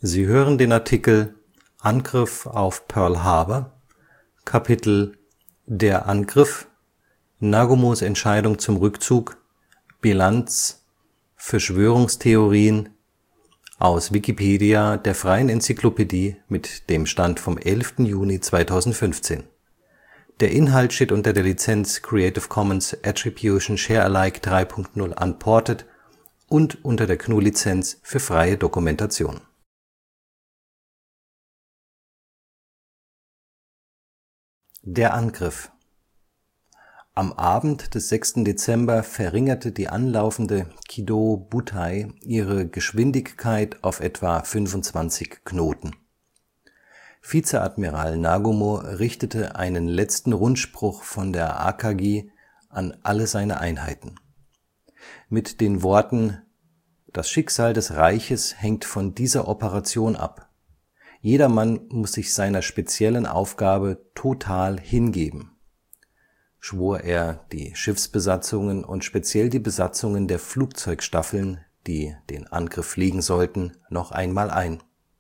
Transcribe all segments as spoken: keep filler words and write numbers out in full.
Sie hören den Artikel Angriff auf Pearl Harbor, Kapitel Der Angriff, Nagomos Entscheidung zum Rückzug, Bilanz, Verschwörungstheorien, aus Wikipedia, der freien Enzyklopädie. Mit dem Stand vom Der Inhalt steht unter der Lizenz Creative Commons Attribution Share Alike drei Punkt null Unported und unter der G N U Lizenz für freie Dokumentation. Der Angriff. Am Abend des sechsten Dezember verringerte die anlaufende Kido Butai ihre Geschwindigkeit auf etwa fünfundzwanzig Knoten. Vizeadmiral Nagomo richtete einen letzten Rundspruch von der Akagi an alle seine Einheiten. Mit den Worten: Das Schicksal des Reiches hängt von dieser Operation ab. Jedermann muss sich seiner speziellen Aufgabe total hingeben, schwor er die Schiffsbesatzungen und speziell die Besatzungen der Flugzeugstaffeln, die den Angriff fliegen sollten, noch einmal ein.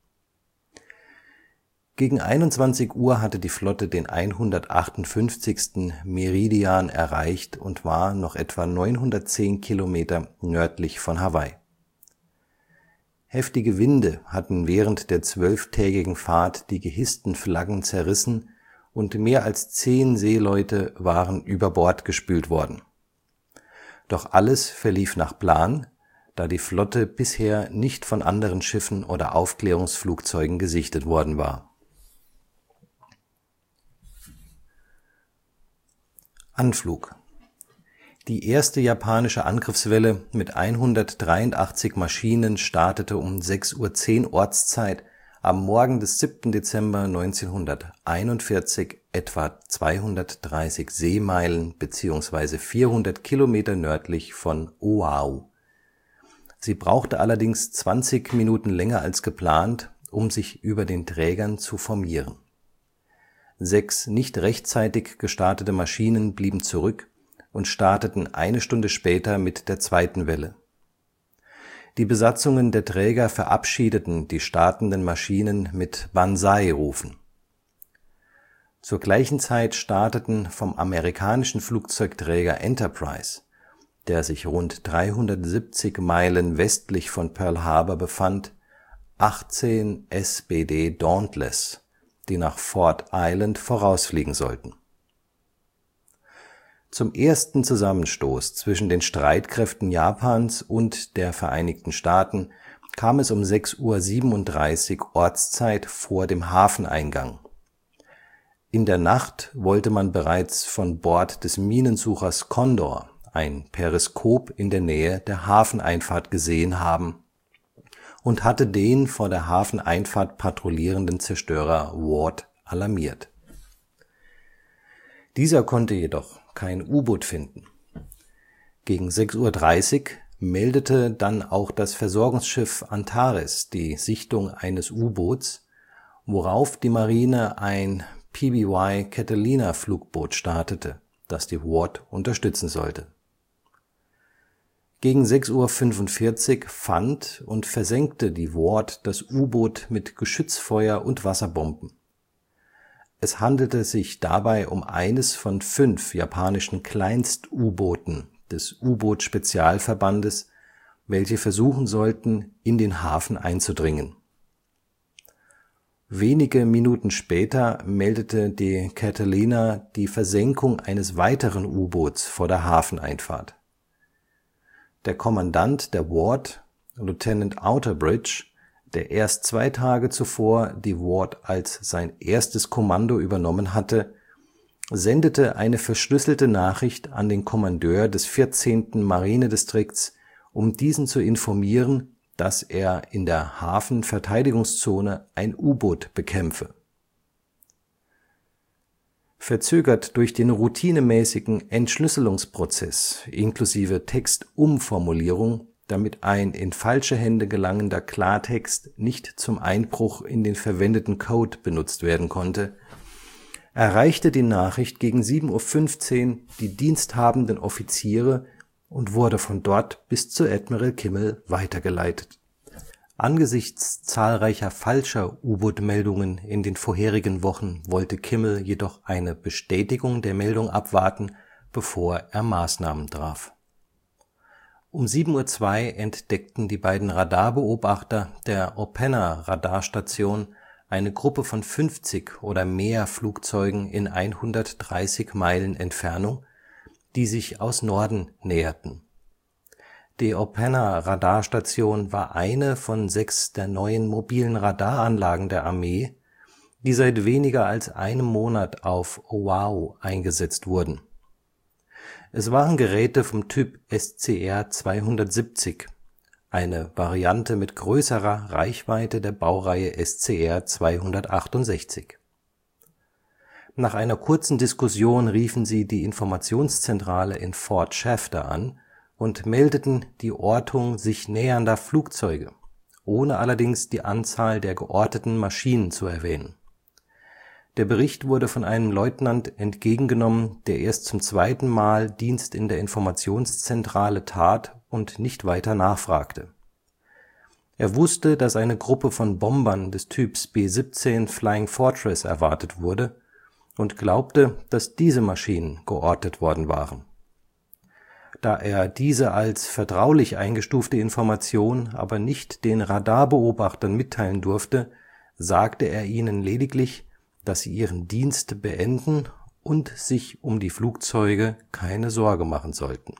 Gegen einundzwanzig Uhr hatte die Flotte den hundertachtundfünfzigsten Meridian erreicht und war noch etwa neunhundertzehn Kilometer nördlich von Hawaii. Heftige Winde hatten während der zwölftägigen Fahrt die gehissten Flaggen zerrissen und mehr als zehn Seeleute waren über Bord gespült worden. Doch alles verlief nach Plan, da die Flotte bisher nicht von anderen Schiffen oder Aufklärungsflugzeugen gesichtet worden war. Anflug. Die erste japanische Angriffswelle mit hundertdreiundachtzig Maschinen startete um sechs Uhr zehn Ortszeit am Morgen des siebten Dezember neunzehnhunderteinundvierzig etwa zweihundertdreißig Seemeilen bzw. vierhundert Kilometer nördlich von Oahu. Sie brauchte allerdings zwanzig Minuten länger als geplant, um sich über den Trägern zu formieren. Sechs nicht rechtzeitig gestartete Maschinen blieben zurück und starteten eine Stunde später mit der zweiten Welle. Die Besatzungen der Träger verabschiedeten die startenden Maschinen mit Banzai-Rufen. Zur gleichen Zeit starteten vom amerikanischen Flugzeugträger Enterprise, der sich rund dreihundertsiebzig Meilen westlich von Pearl Harbor befand, achtzehn S B D Dauntless, die nach Ford Island vorausfliegen sollten. Zum ersten Zusammenstoß zwischen den Streitkräften Japans und der Vereinigten Staaten kam es um sechs Uhr siebenunddreißig Ortszeit vor dem Hafeneingang. In der Nacht wollte man bereits von Bord des Minensuchers Condor ein Periskop in der Nähe der Hafeneinfahrt gesehen haben und hatte den vor der Hafeneinfahrt patrouillierenden Zerstörer Ward alarmiert. Dieser konnte jedoch kein U-Boot finden. Gegen sechs Uhr dreißig meldete dann auch das Versorgungsschiff Antares die Sichtung eines U-Boots, worauf die Marine ein P B Y Catalina-Flugboot startete, das die Ward unterstützen sollte. Gegen sechs Uhr fünfundvierzig fand und versenkte die Ward das U-Boot mit Geschützfeuer und Wasserbomben. Es handelte sich dabei um eines von fünf japanischen Kleinst-U-Booten des U-Boot-Spezialverbandes, welche versuchen sollten, in den Hafen einzudringen. Wenige Minuten später meldete die Catalina die Versenkung eines weiteren U-Boots vor der Hafeneinfahrt. Der Kommandant der Ward, Lieutenant Outerbridge, der erst zwei Tage zuvor die Ward als sein erstes Kommando übernommen hatte, sendete eine verschlüsselte Nachricht an den Kommandeur des vierzehnten Marinedistrikts, um diesen zu informieren, dass er in der Hafenverteidigungszone ein U-Boot bekämpfe. Verzögert durch den routinemäßigen Entschlüsselungsprozess inklusive Textumformulierung, damit ein in falsche Hände gelangender Klartext nicht zum Einbruch in den verwendeten Code benutzt werden konnte, erreichte die Nachricht gegen sieben Uhr fünfzehn die diensthabenden Offiziere und wurde von dort bis zu Admiral Kimmel weitergeleitet. Angesichts zahlreicher falscher U-Boot-Meldungen in den vorherigen Wochen wollte Kimmel jedoch eine Bestätigung der Meldung abwarten, bevor er Maßnahmen traf. Um sieben Uhr zwei entdeckten die beiden Radarbeobachter der Oppenna-Radarstation eine Gruppe von fünfzig oder mehr Flugzeugen in hundertdreißig Meilen Entfernung, die sich aus Norden näherten. Die Oppenna-Radarstation war eine von sechs der neuen mobilen Radaranlagen der Armee, die seit weniger als einem Monat auf Oahu eingesetzt wurden. Es waren Geräte vom Typ S C R zweihundertsiebzig, eine Variante mit größerer Reichweite der Baureihe S C R zweihundertachtundsechzig. Nach einer kurzen Diskussion riefen sie die Informationszentrale in Fort Shafter an und meldeten die Ortung sich nähernder Flugzeuge, ohne allerdings die Anzahl der georteten Maschinen zu erwähnen. Der Bericht wurde von einem Leutnant entgegengenommen, der erst zum zweiten Mal Dienst in der Informationszentrale tat und nicht weiter nachfragte. Er wusste, dass eine Gruppe von Bombern des Typs B siebzehn Flying Fortress erwartet wurde und glaubte, dass diese Maschinen geortet worden waren. Da er diese als vertraulich eingestufte Information aber nicht den Radarbeobachtern mitteilen durfte, sagte er ihnen lediglich, dass sie ihren Dienst beenden und sich um die Flugzeuge keine Sorge machen sollten.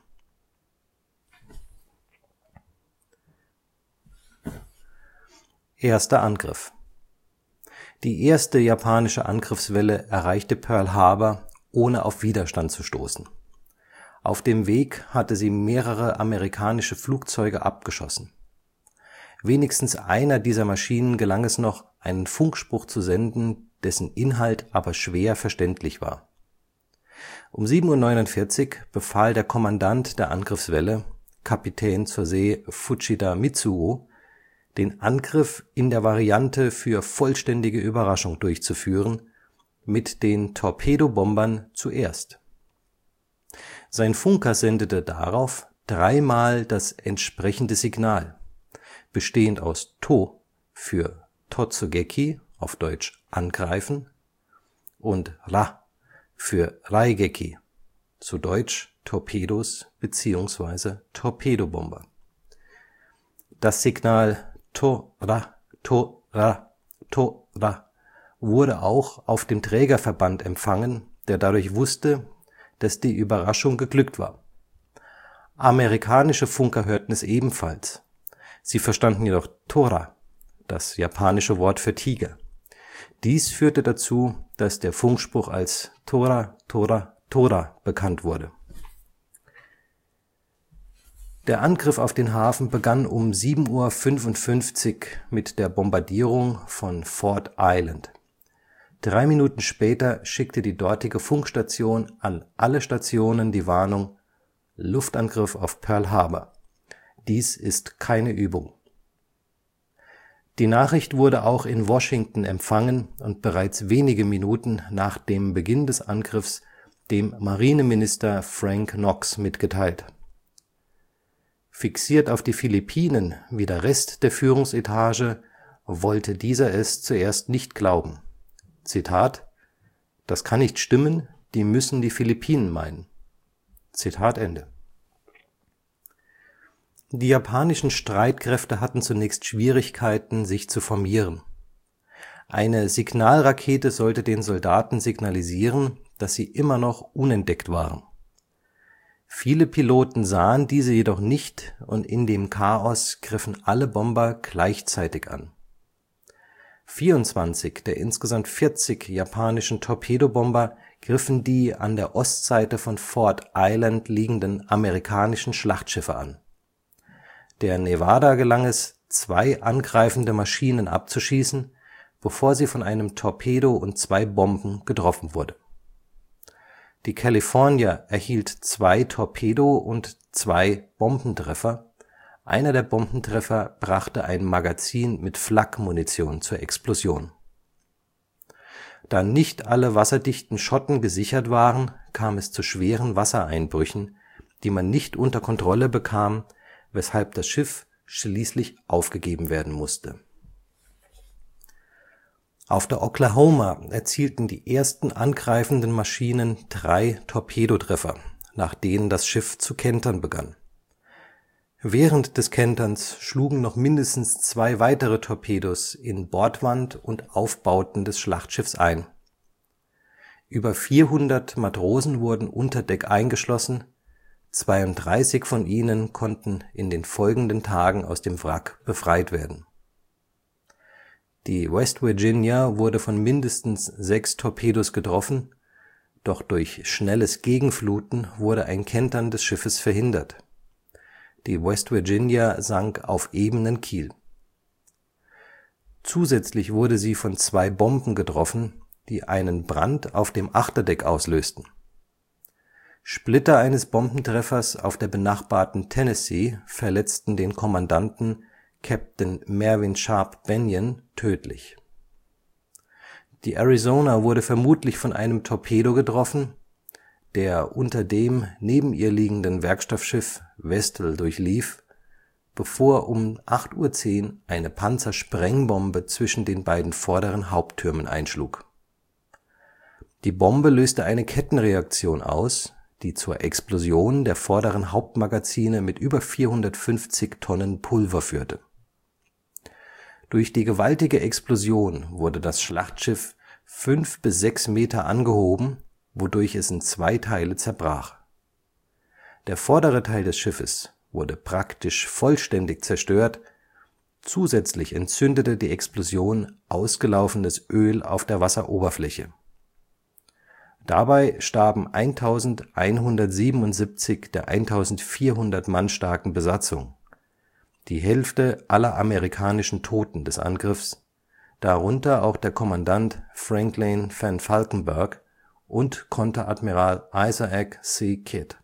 Erster Angriff. Die erste japanische Angriffswelle erreichte Pearl Harbor, ohne auf Widerstand zu stoßen. Auf dem Weg hatte sie mehrere amerikanische Flugzeuge abgeschossen. Wenigstens einer dieser Maschinen gelang es noch, einen Funkspruch zu senden, dessen Inhalt aber schwer verständlich war. Um sieben Uhr neunundvierzig befahl der Kommandant der Angriffswelle, Kapitän zur See Fujita Mitsuo, den Angriff in der Variante für vollständige Überraschung durchzuführen, mit den Torpedobombern zuerst. Sein Funker sendete darauf dreimal das entsprechende Signal, bestehend aus To für Totsugeki auf Deutsch angreifen und Ra für Raigeki, zu Deutsch Torpedos bzw. Torpedobomber. Das Signal To-Ra, To-Ra, To-Ra wurde auch auf dem Trägerverband empfangen, der dadurch wusste, dass die Überraschung geglückt war. Amerikanische Funker hörten es ebenfalls. Sie verstanden jedoch Tora, das japanische Wort für Tiger. Dies führte dazu, dass der Funkspruch als Tora, Tora, Tora bekannt wurde. Der Angriff auf den Hafen begann um sieben Uhr fünfundfünfzig mit der Bombardierung von Ford Island. Drei Minuten später schickte die dortige Funkstation an alle Stationen die Warnung: Luftangriff auf Pearl Harbor. Dies ist keine Übung. Die Nachricht wurde auch in Washington empfangen und bereits wenige Minuten nach dem Beginn des Angriffs dem Marineminister Frank Knox mitgeteilt. Fixiert auf die Philippinen wie der Rest der Führungsetage, wollte dieser es zuerst nicht glauben. Zitat: Das kann nicht stimmen, die müssen die Philippinen meinen. Zitat Ende. Die japanischen Streitkräfte hatten zunächst Schwierigkeiten, sich zu formieren. Eine Signalrakete sollte den Soldaten signalisieren, dass sie immer noch unentdeckt waren. Viele Piloten sahen diese jedoch nicht und in dem Chaos griffen alle Bomber gleichzeitig an. vierundzwanzig der insgesamt vierzig japanischen Torpedobomber griffen die an der Ostseite von Ford Island liegenden amerikanischen Schlachtschiffe an. Der Nevada gelang es, zwei angreifende Maschinen abzuschießen, bevor sie von einem Torpedo und zwei Bomben getroffen wurde. Die California erhielt zwei Torpedo- und zwei Bombentreffer. Einer der Bombentreffer brachte ein Magazin mit Flak-Munition zur Explosion. Da nicht alle wasserdichten Schotten gesichert waren, kam es zu schweren Wassereinbrüchen, die man nicht unter Kontrolle bekam, weshalb das Schiff schließlich aufgegeben werden musste. Auf der Oklahoma erzielten die ersten angreifenden Maschinen drei Torpedotreffer, nach denen das Schiff zu kentern begann. Während des Kenterns schlugen noch mindestens zwei weitere Torpedos in Bordwand und Aufbauten des Schlachtschiffs ein. Über vierhundert Matrosen wurden unter Deck eingeschlossen, zweiunddreißig von ihnen konnten in den folgenden Tagen aus dem Wrack befreit werden. Die West Virginia wurde von mindestens sechs Torpedos getroffen, doch durch schnelles Gegenfluten wurde ein Kentern des Schiffes verhindert. Die West Virginia sank auf ebenen Kiel. Zusätzlich wurde sie von zwei Bomben getroffen, die einen Brand auf dem Achterdeck auslösten. Splitter eines Bombentreffers auf der benachbarten Tennessee verletzten den Kommandanten Captain Mervyn Sharp Bennion tödlich. Die Arizona wurde vermutlich von einem Torpedo getroffen, der unter dem neben ihr liegenden Werkstoffschiff Vestal durchlief, bevor um acht Uhr zehn eine Panzersprengbombe zwischen den beiden vorderen Haupttürmen einschlug. Die Bombe löste eine Kettenreaktion aus, die zur Explosion der vorderen Hauptmagazine mit über vierhundertfünfzig Tonnen Pulver führte. Durch die gewaltige Explosion wurde das Schlachtschiff fünf bis sechs Meter angehoben, wodurch es in zwei Teile zerbrach. Der vordere Teil des Schiffes wurde praktisch vollständig zerstört, zusätzlich entzündete die Explosion ausgelaufenes Öl auf der Wasseroberfläche. Dabei starben eintausendeinhundertsiebenundsiebzig der eintausendvierhundert Mann starken Besatzung, die Hälfte aller amerikanischen Toten des Angriffs, darunter auch der Kommandant Franklin Van Valkenburg und Konteradmiral Isaac C. Kidd.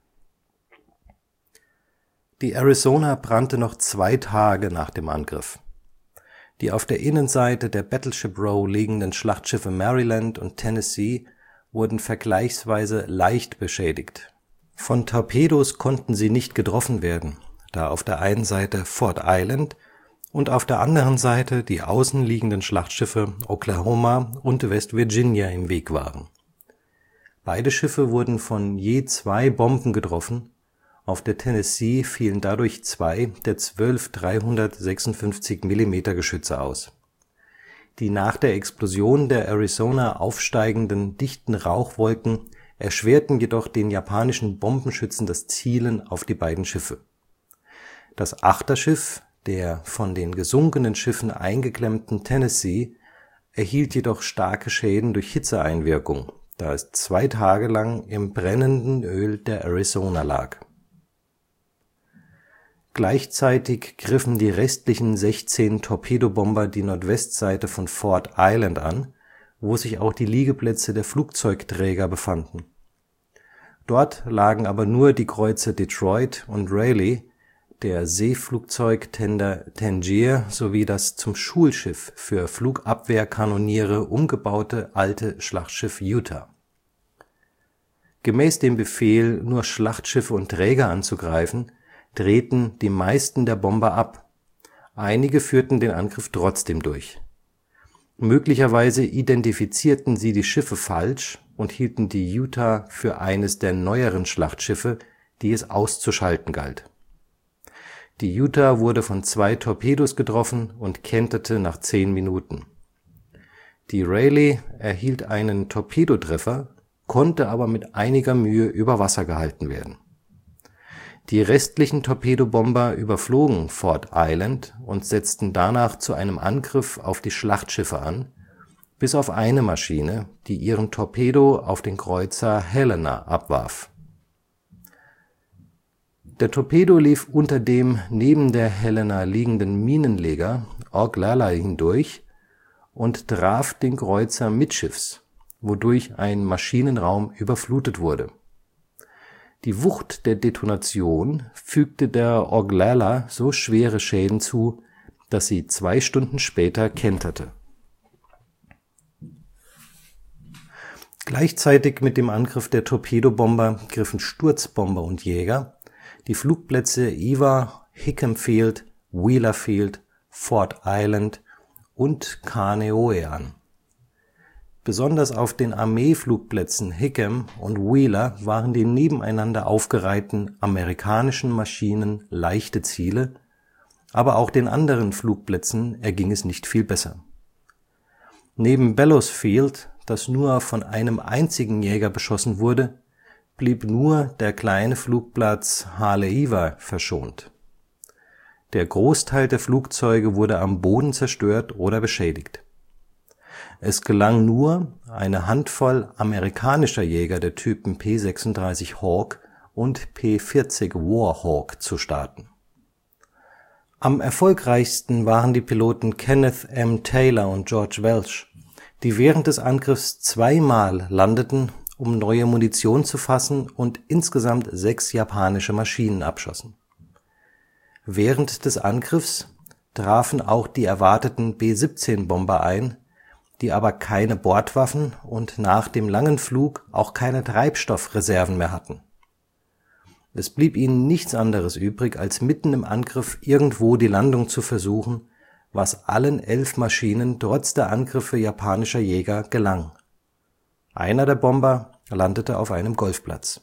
Die Arizona brannte noch zwei Tage nach dem Angriff. Die auf der Innenseite der Battleship Row liegenden Schlachtschiffe Maryland und Tennessee wurden vergleichsweise leicht beschädigt. Von Torpedos konnten sie nicht getroffen werden, da auf der einen Seite Ford Island und auf der anderen Seite die außen liegenden Schlachtschiffe Oklahoma und West Virginia im Weg waren. Beide Schiffe wurden von je zwei Bomben getroffen, auf der Tennessee fielen dadurch zwei der zwölf dreihundertsechsundfünfzig Millimeter Geschütze aus. Die nach der Explosion der Arizona aufsteigenden dichten Rauchwolken erschwerten jedoch den japanischen Bombenschützen das Zielen auf die beiden Schiffe. Das Achterschiff der von den gesunkenen Schiffen eingeklemmten Tennessee erhielt jedoch starke Schäden durch Hitzeeinwirkung, da es zwei Tage lang im brennenden Öl der Arizona lag. Gleichzeitig griffen die restlichen sechzehn Torpedobomber die Nordwestseite von Ford Island an, wo sich auch die Liegeplätze der Flugzeugträger befanden. Dort lagen aber nur die Kreuzer Detroit und Raleigh, der Seeflugzeugtender Tangier sowie das zum Schulschiff für Flugabwehrkanoniere umgebaute alte Schlachtschiff Utah. Gemäß dem Befehl, nur Schlachtschiffe und Träger anzugreifen, drehten die meisten der Bomber ab, einige führten den Angriff trotzdem durch. Möglicherweise identifizierten sie die Schiffe falsch und hielten die Utah für eines der neueren Schlachtschiffe, die es auszuschalten galt. Die Utah wurde von zwei Torpedos getroffen und kenterte nach zehn Minuten. Die Raleigh erhielt einen Torpedotreffer, konnte aber mit einiger Mühe über Wasser gehalten werden. Die restlichen Torpedobomber überflogen Ford Island und setzten danach zu einem Angriff auf die Schlachtschiffe an, bis auf eine Maschine, die ihren Torpedo auf den Kreuzer Helena abwarf. Der Torpedo lief unter dem neben der Helena liegenden Minenleger Oglala hindurch und traf den Kreuzer mittschiffs, wodurch ein Maschinenraum überflutet wurde. Die Wucht der Detonation fügte der Oglala so schwere Schäden zu, dass sie zwei Stunden später kenterte. Gleichzeitig mit dem Angriff der Torpedobomber griffen Sturzbomber und Jäger die Flugplätze Iwa, Hickam Field Wheeler Field, Ford Island und Kaneohe an. Besonders auf den Armeeflugplätzen Hickam und Wheeler waren die nebeneinander aufgereihten amerikanischen Maschinen leichte Ziele, aber auch den anderen Flugplätzen erging es nicht viel besser. Neben Bellows Field, das nur von einem einzigen Jäger beschossen wurde, blieb nur der kleine Flugplatz Haleiwa verschont. Der Großteil der Flugzeuge wurde am Boden zerstört oder beschädigt. Es gelang nur, eine Handvoll amerikanischer Jäger der Typen P sechsunddreißig Hawk und P vierzig Warhawk zu starten. Am erfolgreichsten waren die Piloten Kenneth M. Taylor und George Welch, die während des Angriffs zweimal landeten, um neue Munition zu fassen, und insgesamt sechs japanische Maschinen abschossen. Während des Angriffs trafen auch die erwarteten B siebzehn Bomber ein, die aber keine Bordwaffen und nach dem langen Flug auch keine Treibstoffreserven mehr hatten. Es blieb ihnen nichts anderes übrig, als mitten im Angriff irgendwo die Landung zu versuchen, was allen elf Maschinen trotz der Angriffe japanischer Jäger gelang. Einer der Bomber landete auf einem Golfplatz.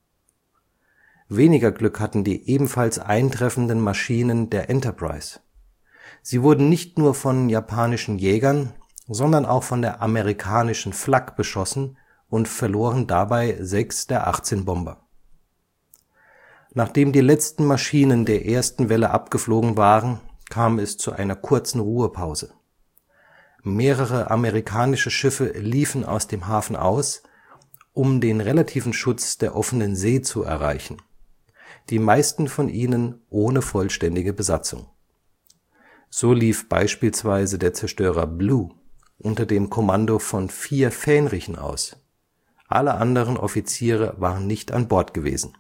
Weniger Glück hatten die ebenfalls eintreffenden Maschinen der Enterprise. Sie wurden nicht nur von japanischen Jägern, sondern auch von der amerikanischen Flak beschossen und verloren dabei sechs der achtzehn Bomber. Nachdem die letzten Maschinen der ersten Welle abgeflogen waren, kam es zu einer kurzen Ruhepause. Mehrere amerikanische Schiffe liefen aus dem Hafen aus, um den relativen Schutz der offenen See zu erreichen, die meisten von ihnen ohne vollständige Besatzung. So lief beispielsweise der Zerstörer Blue unter dem Kommando von vier Fähnrichen aus. Alle anderen Offiziere waren nicht an Bord gewesen.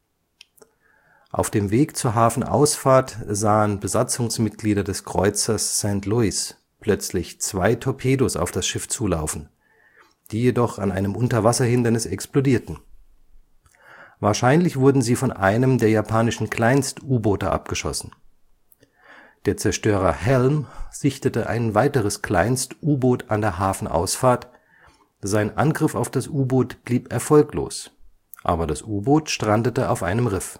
Auf dem Weg zur Hafenausfahrt sahen Besatzungsmitglieder des Kreuzers Sankt Louis plötzlich zwei Torpedos auf das Schiff zulaufen, die jedoch an einem Unterwasserhindernis explodierten. Wahrscheinlich wurden sie von einem der japanischen Kleinst-U-Boote abgeschossen. Der Zerstörer Helm sichtete ein weiteres Kleinst-U-Boot an der Hafenausfahrt, sein Angriff auf das U-Boot blieb erfolglos, aber das U-Boot strandete auf einem Riff.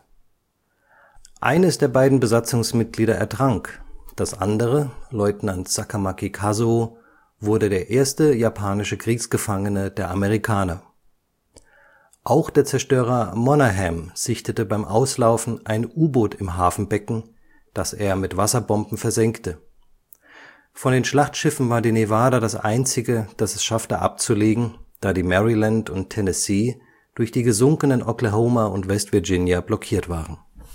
Eines der beiden Besatzungsmitglieder ertrank, das andere, Leutnant Sakamaki Kazuo, wurde der erste japanische Kriegsgefangene der Amerikaner. Auch der Zerstörer Monaghan sichtete beim Auslaufen ein U-Boot im Hafenbecken, das er mit Wasserbomben versenkte. Von den Schlachtschiffen war die Nevada das einzige, das es schaffte abzulegen, da die Maryland und Tennessee durch die gesunkenen Oklahoma und West Virginia blockiert waren.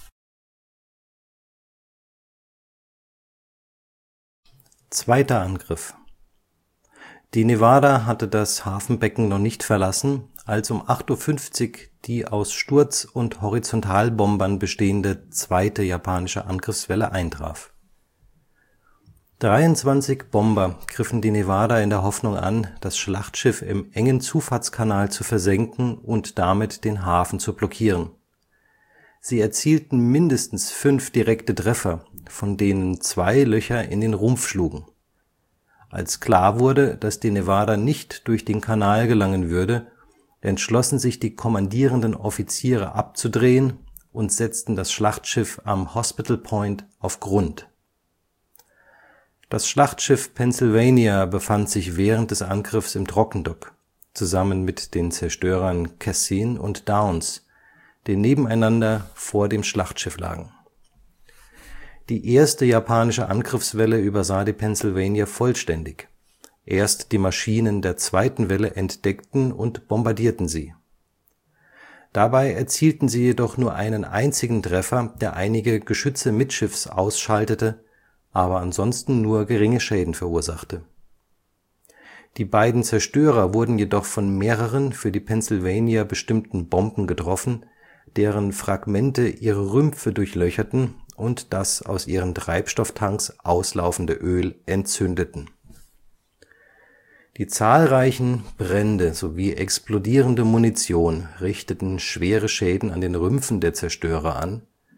Zweiter Angriff. Die Nevada hatte das Hafenbecken noch nicht verlassen, als um acht Uhr fünfzig die aus Sturz- und Horizontalbombern bestehende zweite japanische Angriffswelle eintraf. dreiundzwanzig Bomber griffen die Nevada in der Hoffnung an, das Schlachtschiff im engen Zufahrtskanal zu versenken und damit den Hafen zu blockieren. Sie erzielten mindestens fünf direkte Treffer, von denen zwei Löcher in den Rumpf schlugen. Als klar wurde, dass die Nevada nicht durch den Kanal gelangen würde, entschlossen sich die kommandierenden Offiziere abzudrehen und setzten das Schlachtschiff am Hospital Point auf Grund. Das Schlachtschiff Pennsylvania befand sich während des Angriffs im Trockendock, zusammen mit den Zerstörern Cassini und Downes, die nebeneinander vor dem Schlachtschiff lagen. Die erste japanische Angriffswelle übersah die Pennsylvania vollständig. Erst die Maschinen der zweiten Welle entdeckten und bombardierten sie. Dabei erzielten sie jedoch nur einen einzigen Treffer, der einige Geschütze mittschiffs ausschaltete, aber ansonsten nur geringe Schäden verursachte. Die beiden Zerstörer wurden jedoch von mehreren für die Pennsylvania bestimmten Bomben getroffen, deren Fragmente ihre Rümpfe durchlöcherten und das aus ihren Treibstofftanks auslaufende Öl entzündeten. Die zahlreichen Brände sowie explodierende Munition richteten schwere Schäden an den Rümpfen der Zerstörer an,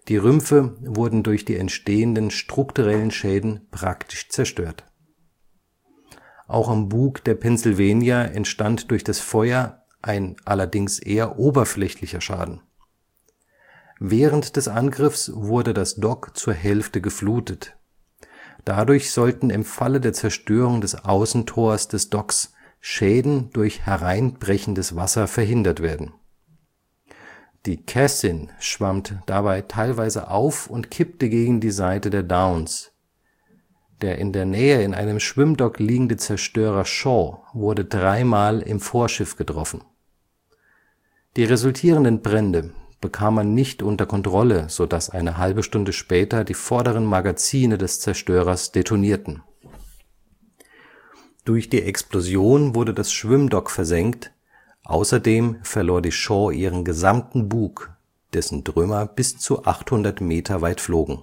Die Rümpfe wurden durch die entstehenden strukturellen Schäden praktisch zerstört. Auch am Bug der Pennsylvania entstand durch das Feuer ein allerdings eher oberflächlicher Schaden. Während des Angriffs wurde das Dock zur Hälfte geflutet. Dadurch sollten im Falle der Zerstörung des Außentors des Docks Schäden durch hereinbrechendes Wasser verhindert werden. Die Cassin schwamm dabei teilweise auf und kippte gegen die Seite der Downs. Der in der Nähe in einem Schwimmdock liegende Zerstörer Shaw wurde dreimal im Vorschiff getroffen. Die resultierenden Brände bekam man nicht unter Kontrolle, sodass eine halbe Stunde später die vorderen Magazine des Zerstörers detonierten. Durch die Explosion wurde das Schwimmdock versenkt, außerdem verlor die Shaw ihren gesamten Bug, dessen Trümmer bis zu achthundert Meter weit flogen.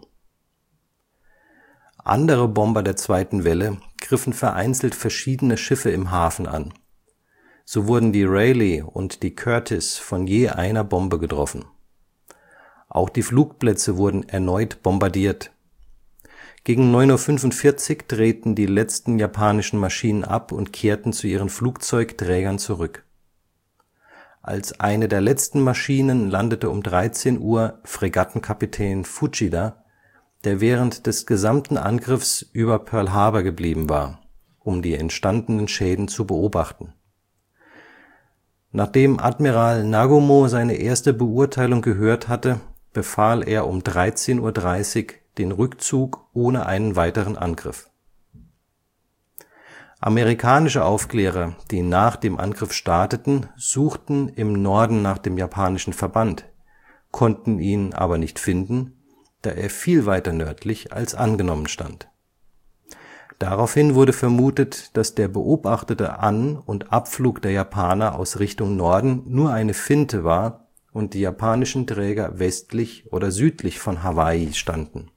Andere Bomber der zweiten Welle griffen vereinzelt verschiedene Schiffe im Hafen an. So wurden die Raleigh und die Curtiss von je einer Bombe getroffen. Auch die Flugplätze wurden erneut bombardiert. Gegen neun Uhr fünfundvierzig drehten die letzten japanischen Maschinen ab und kehrten zu ihren Flugzeugträgern zurück. Als eine der letzten Maschinen landete um dreizehn Uhr Fregattenkapitän Fujita, der während des gesamten Angriffs über Pearl Harbor geblieben war, um die entstandenen Schäden zu beobachten. Nachdem Admiral Nagumo seine erste Beurteilung gehört hatte, befahl er um dreizehn Uhr dreißig den Rückzug ohne einen weiteren Angriff. Amerikanische Aufklärer, die nach dem Angriff starteten, suchten im Norden nach dem japanischen Verband, konnten ihn aber nicht finden, da er viel weiter nördlich als angenommen stand. Daraufhin wurde vermutet, dass der beobachtete An- und Abflug der Japaner aus Richtung Norden nur eine Finte war und die japanischen Träger westlich oder südlich von Hawaii standen.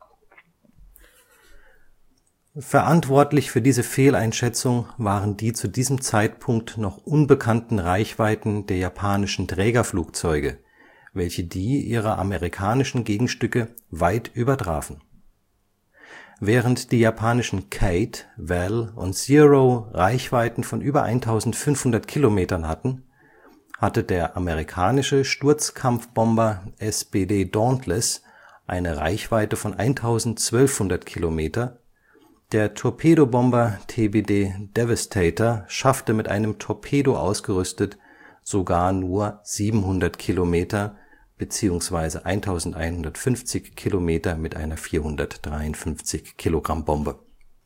Verantwortlich für diese Fehleinschätzung waren die zu diesem Zeitpunkt noch unbekannten Reichweiten der japanischen Trägerflugzeuge, welche die ihrer amerikanischen Gegenstücke weit übertrafen. Während die japanischen Kate, Val und Zero Reichweiten von über eintausendfünfhundert Kilometern hatten, hatte der amerikanische Sturzkampfbomber S B D Dauntless eine Reichweite von eintausendzwölfhundert Kilometer, der Torpedobomber T B D Devastator schaffte mit einem Torpedo ausgerüstet sogar nur siebenhundert Kilometer beziehungsweise eintausendeinhundertfünfzig Kilometer mit einer vierhundertdreiundfünfzig Kilogramm Bombe.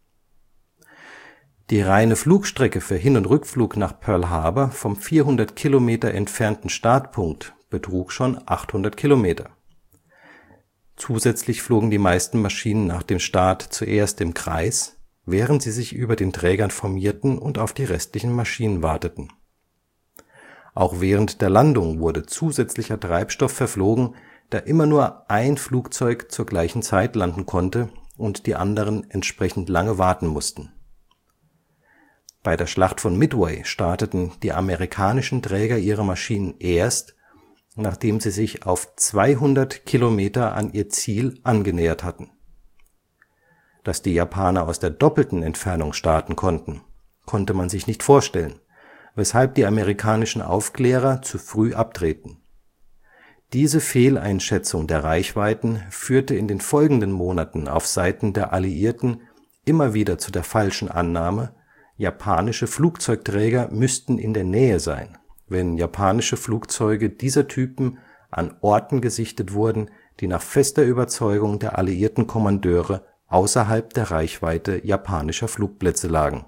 Die reine Flugstrecke für Hin- und Rückflug nach Pearl Harbor vom vierhundert Kilometer entfernten Startpunkt betrug schon achthundert Kilometer. Zusätzlich flogen die meisten Maschinen nach dem Start zuerst im Kreis, während sie sich über den Trägern formierten und auf die restlichen Maschinen warteten. Auch während der Landung wurde zusätzlicher Treibstoff verflogen, da immer nur ein Flugzeug zur gleichen Zeit landen konnte und die anderen entsprechend lange warten mussten. Bei der Schlacht von Midway starteten die amerikanischen Träger ihre Maschinen erst, nachdem sie sich auf zweihundert Kilometer an ihr Ziel angenähert hatten. Dass die Japaner aus der doppelten Entfernung starten konnten, konnte man sich nicht vorstellen, weshalb die amerikanischen Aufklärer zu früh abdrehten. Diese Fehleinschätzung der Reichweiten führte in den folgenden Monaten auf Seiten der Alliierten immer wieder zu der falschen Annahme, japanische Flugzeugträger müssten in der Nähe sein, wenn japanische Flugzeuge dieser Typen an Orten gesichtet wurden, die nach fester Überzeugung der alliierten Kommandeure außerhalb der Reichweite japanischer Flugplätze lagen.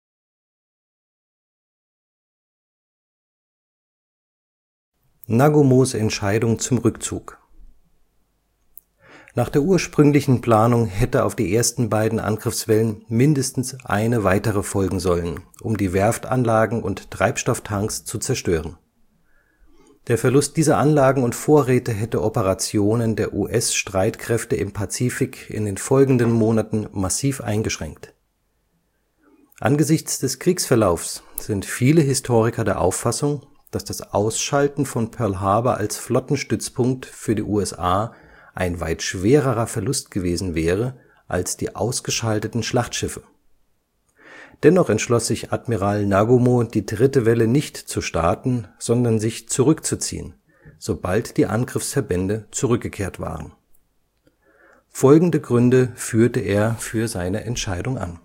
Nagumos Entscheidung zum Rückzug. Nach der ursprünglichen Planung hätte auf die ersten beiden Angriffswellen mindestens eine weitere folgen sollen, um die Werftanlagen und Treibstofftanks zu zerstören. Der Verlust dieser Anlagen und Vorräte hätte Operationen der U S-Streitkräfte im Pazifik in den folgenden Monaten massiv eingeschränkt. Angesichts des Kriegsverlaufs sind viele Historiker der Auffassung, dass das Ausschalten von Pearl Harbor als Flottenstützpunkt für die U S A ein weit schwererer Verlust gewesen wäre als die ausgeschalteten Schlachtschiffe. Dennoch entschloss sich Admiral Nagumo, die dritte Welle nicht zu starten, sondern sich zurückzuziehen, sobald die Angriffsverbände zurückgekehrt waren. Folgende Gründe führte er für seine Entscheidung an: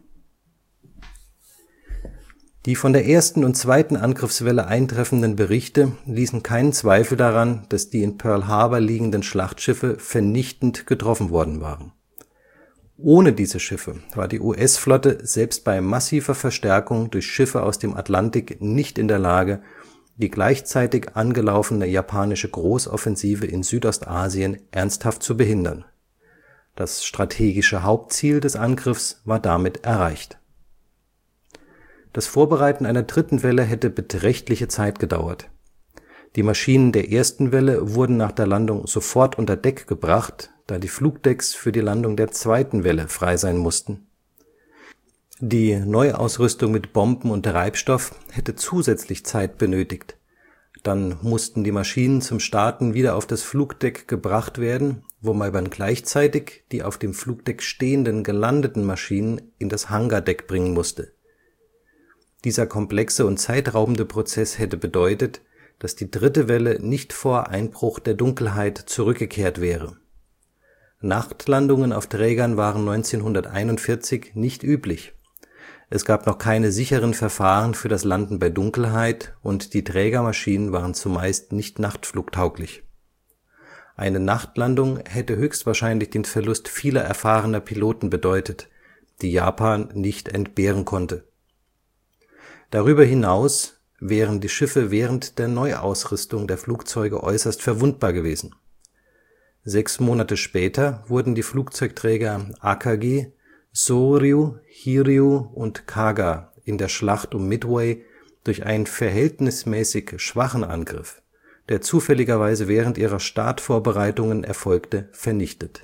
Die von der ersten und zweiten Angriffswelle eintreffenden Berichte ließen keinen Zweifel daran, dass die in Pearl Harbor liegenden Schlachtschiffe vernichtend getroffen worden waren. Ohne diese Schiffe war die U S-Flotte selbst bei massiver Verstärkung durch Schiffe aus dem Atlantik nicht in der Lage, die gleichzeitig angelaufene japanische Großoffensive in Südostasien ernsthaft zu behindern. Das strategische Hauptziel des Angriffs war damit erreicht. Das Vorbereiten einer dritten Welle hätte beträchtliche Zeit gedauert. Die Maschinen der ersten Welle wurden nach der Landung sofort unter Deck gebracht, da die Flugdecks für die Landung der zweiten Welle frei sein mussten. Die Neuausrüstung mit Bomben und Treibstoff hätte zusätzlich Zeit benötigt. Dann mussten die Maschinen zum Starten wieder auf das Flugdeck gebracht werden, wobei man gleichzeitig die auf dem Flugdeck stehenden gelandeten Maschinen in das Hangardeck bringen musste. Dieser komplexe und zeitraubende Prozess hätte bedeutet, dass die dritte Welle nicht vor Einbruch der Dunkelheit zurückgekehrt wäre. Nachtlandungen auf Trägern waren neunzehnhunderteinundvierzig nicht üblich. Es gab noch keine sicheren Verfahren für das Landen bei Dunkelheit und die Trägermaschinen waren zumeist nicht nachtflugtauglich. Eine Nachtlandung hätte höchstwahrscheinlich den Verlust vieler erfahrener Piloten bedeutet, die Japan nicht entbehren konnte. Darüber hinaus wären die Schiffe während der Neuausrüstung der Flugzeuge äußerst verwundbar gewesen. Sechs Monate später wurden die Flugzeugträger Akagi, Soryu, Hiryu und Kaga in der Schlacht um Midway durch einen verhältnismäßig schwachen Angriff, der zufälligerweise während ihrer Startvorbereitungen erfolgte, vernichtet.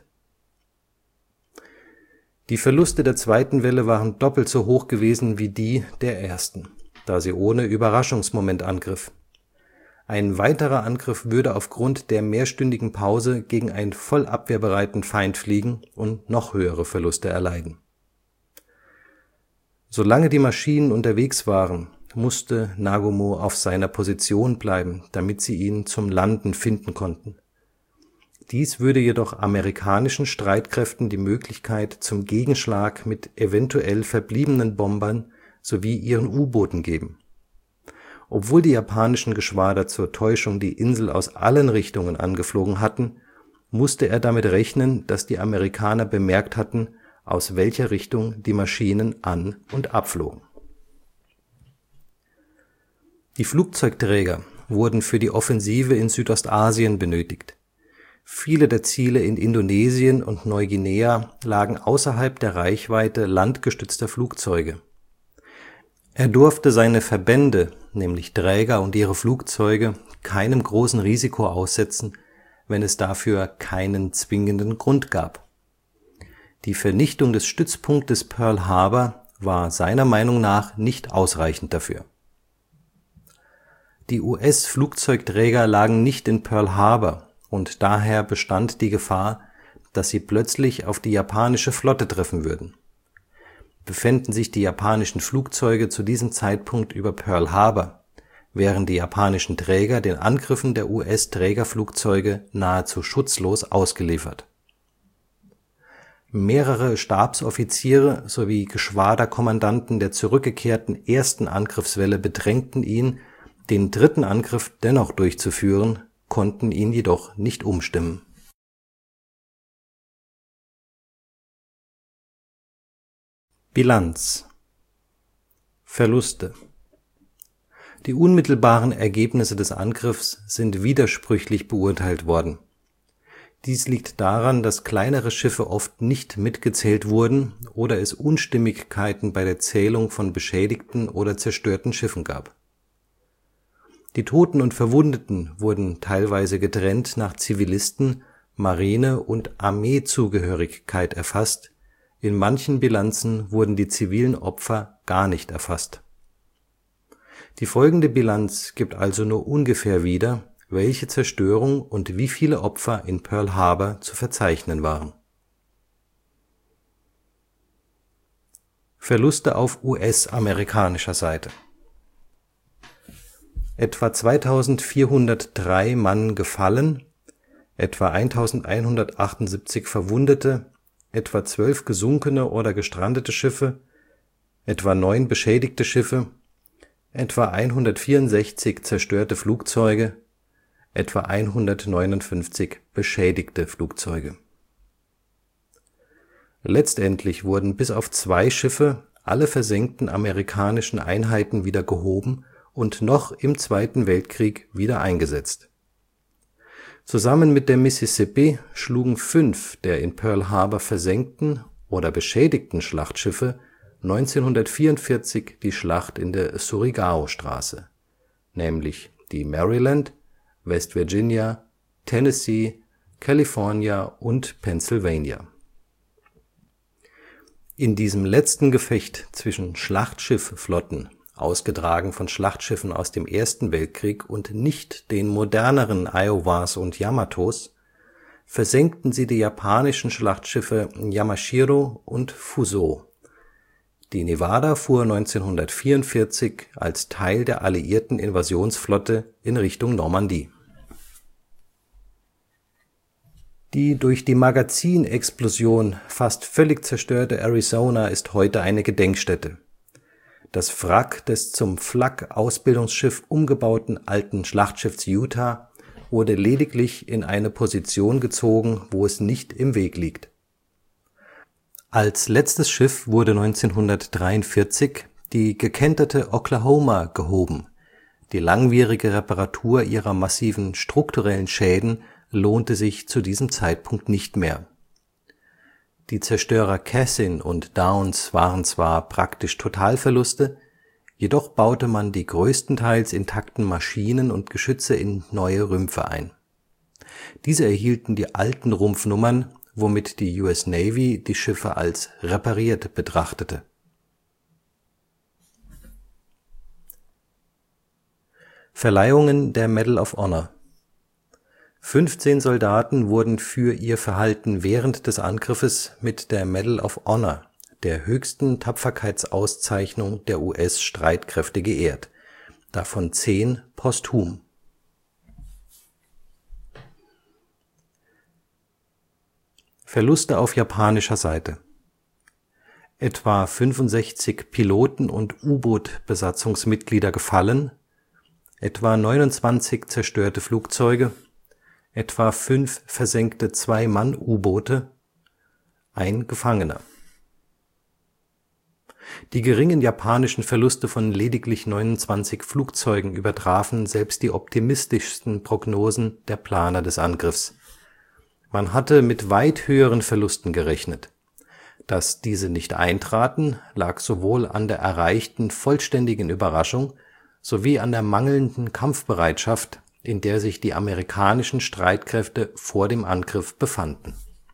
Die Verluste der zweiten Welle waren doppelt so hoch gewesen wie die der ersten, da sie ohne Überraschungsmoment angriff. Ein weiterer Angriff würde aufgrund der mehrstündigen Pause gegen einen voll abwehrbereiten Feind fliegen und noch höhere Verluste erleiden. Solange die Maschinen unterwegs waren, musste Nagumo auf seiner Position bleiben, damit sie ihn zum Landen finden konnten. Dies würde jedoch amerikanischen Streitkräften die Möglichkeit zum Gegenschlag mit eventuell verbliebenen Bombern sowie ihren U-Booten geben. Obwohl die japanischen Geschwader zur Täuschung die Insel aus allen Richtungen angeflogen hatten, musste er damit rechnen, dass die Amerikaner bemerkt hatten, aus welcher Richtung die Maschinen an- und abflogen. Die Flugzeugträger wurden für die Offensive in Südostasien benötigt. Viele der Ziele in Indonesien und Neuguinea lagen außerhalb der Reichweite landgestützter Flugzeuge. Er durfte seine Verbände, nämlich Träger und ihre Flugzeuge, keinem großen Risiko aussetzen, wenn es dafür keinen zwingenden Grund gab. Die Vernichtung des Stützpunktes Pearl Harbor war seiner Meinung nach nicht ausreichend dafür. Die U S-Flugzeugträger lagen nicht in Pearl Harbor und daher bestand die Gefahr, dass sie plötzlich auf die japanische Flotte treffen würden. Befänden sich die japanischen Flugzeuge zu diesem Zeitpunkt über Pearl Harbor, wären die japanischen Träger den Angriffen der U S-Trägerflugzeuge nahezu schutzlos ausgeliefert. Mehrere Stabsoffiziere sowie Geschwaderkommandanten der zurückgekehrten ersten Angriffswelle bedrängten ihn, den dritten Angriff dennoch durchzuführen, konnten ihn jedoch nicht umstimmen. Bilanz: Verluste. Die unmittelbaren Ergebnisse des Angriffs sind widersprüchlich beurteilt worden. Dies liegt daran, dass kleinere Schiffe oft nicht mitgezählt wurden oder es Unstimmigkeiten bei der Zählung von beschädigten oder zerstörten Schiffen gab. Die Toten und Verwundeten wurden teilweise getrennt nach Zivilisten, Marine- und Armeezugehörigkeit erfasst, in manchen Bilanzen wurden die zivilen Opfer gar nicht erfasst. Die folgende Bilanz gibt also nur ungefähr wieder, welche Zerstörung und wie viele Opfer in Pearl Harbor zu verzeichnen waren. Verluste auf U S-amerikanischer Seite: Etwa zweitausendvierhundertdrei Mann gefallen, etwa eintausendeinhundertachtundsiebzig Verwundete, etwa zwölf gesunkene oder gestrandete Schiffe, etwa neun beschädigte Schiffe, etwa hundertvierundsechzig zerstörte Flugzeuge, etwa hundertneunundfünfzig beschädigte Flugzeuge. Letztendlich wurden bis auf zwei Schiffe alle versenkten amerikanischen Einheiten wieder gehoben und noch im Zweiten Weltkrieg wieder eingesetzt. Zusammen mit der Mississippi schlugen fünf der in Pearl Harbor versenkten oder beschädigten Schlachtschiffe neunzehnhundertvierundvierzig die Schlacht in der Surigao-Straße, nämlich die Maryland, West Virginia, Tennessee, California und Pennsylvania. In diesem letzten Gefecht zwischen Schlachtschiffflotten, ausgetragen von Schlachtschiffen aus dem Ersten Weltkrieg und nicht den moderneren Iowas und Yamatos, versenkten sie die japanischen Schlachtschiffe Yamashiro und Fuso. Die Nevada fuhr neunzehnhundertvierundvierzig als Teil der alliierten Invasionsflotte in Richtung Normandie. Die durch die Magazinexplosion fast völlig zerstörte Arizona ist heute eine Gedenkstätte. Das Wrack des zum Flak-Ausbildungsschiff umgebauten alten Schlachtschiffs Utah wurde lediglich in eine Position gezogen, wo es nicht im Weg liegt. Als letztes Schiff wurde neunzehnhundertdreiundvierzig die gekenterte Oklahoma gehoben. Die langwierige Reparatur ihrer massiven strukturellen Schäden lohnte sich zu diesem Zeitpunkt nicht mehr. Die Zerstörer Cassin und Downes waren zwar praktisch Totalverluste, jedoch baute man die größtenteils intakten Maschinen und Geschütze in neue Rümpfe ein. Diese erhielten die alten Rumpfnummern, womit die U S Navy die Schiffe als repariert betrachtete. Verleihungen der Medal of Honor: fünfzehn Soldaten wurden für ihr Verhalten während des Angriffes mit der Medal of Honor, der höchsten Tapferkeitsauszeichnung der U S-Streitkräfte, geehrt, davon zehn posthum. Verluste auf japanischer Seite: Etwa fünfundsechzig Piloten und U-Boot-Besatzungsmitglieder gefallen, etwa neunundzwanzig zerstörte Flugzeuge, etwa fünf versenkte Zwei-Mann-U-Boote, ein Gefangener. Die geringen japanischen Verluste von lediglich neunundzwanzig Flugzeugen übertrafen selbst die optimistischsten Prognosen der Planer des Angriffs. Man hatte mit weit höheren Verlusten gerechnet. Dass diese nicht eintraten, lag sowohl an der erreichten vollständigen Überraschung sowie an der mangelnden Kampfbereitschaft, in der sich die amerikanischen Streitkräfte vor dem Angriff befanden.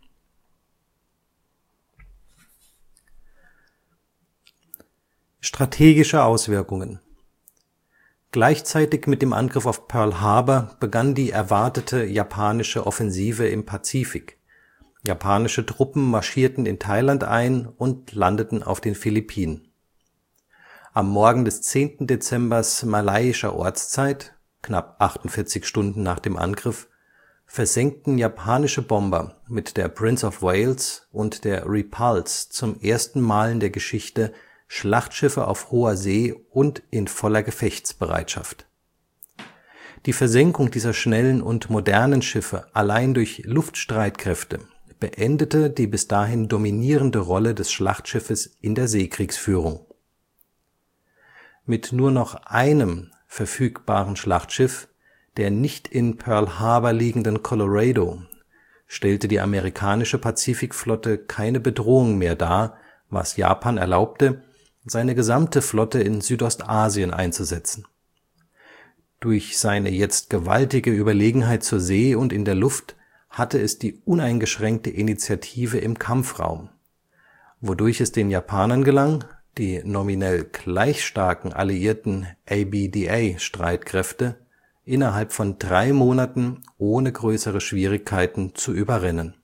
Strategische Auswirkungen: Gleichzeitig mit dem Angriff auf Pearl Harbor begann die erwartete japanische Offensive im Pazifik. Japanische Truppen marschierten in Thailand ein und landeten auf den Philippinen. Am Morgen des zehnten Dezembers malaiischer Ortszeit, knapp achtundvierzig Stunden nach dem Angriff, versenkten japanische Bomber mit der Prince of Wales und der Repulse zum ersten Mal in der Geschichte Schlachtschiffe auf hoher See und in voller Gefechtsbereitschaft. Die Versenkung dieser schnellen und modernen Schiffe allein durch Luftstreitkräfte beendete die bis dahin dominierende Rolle des Schlachtschiffes in der Seekriegsführung. Mit nur noch einem verfügbaren Schlachtschiff, der nicht in Pearl Harbor liegenden Colorado, stellte die amerikanische Pazifikflotte keine Bedrohung mehr dar, was Japan erlaubte, seine gesamte Flotte in Südostasien einzusetzen. Durch seine jetzt gewaltige Überlegenheit zur See und in der Luft hatte es die uneingeschränkte Initiative im Kampfraum, wodurch es den Japanern gelang, die nominell gleich starken alliierten A B D A-Streitkräfte innerhalb von drei Monaten ohne größere Schwierigkeiten zu überrennen.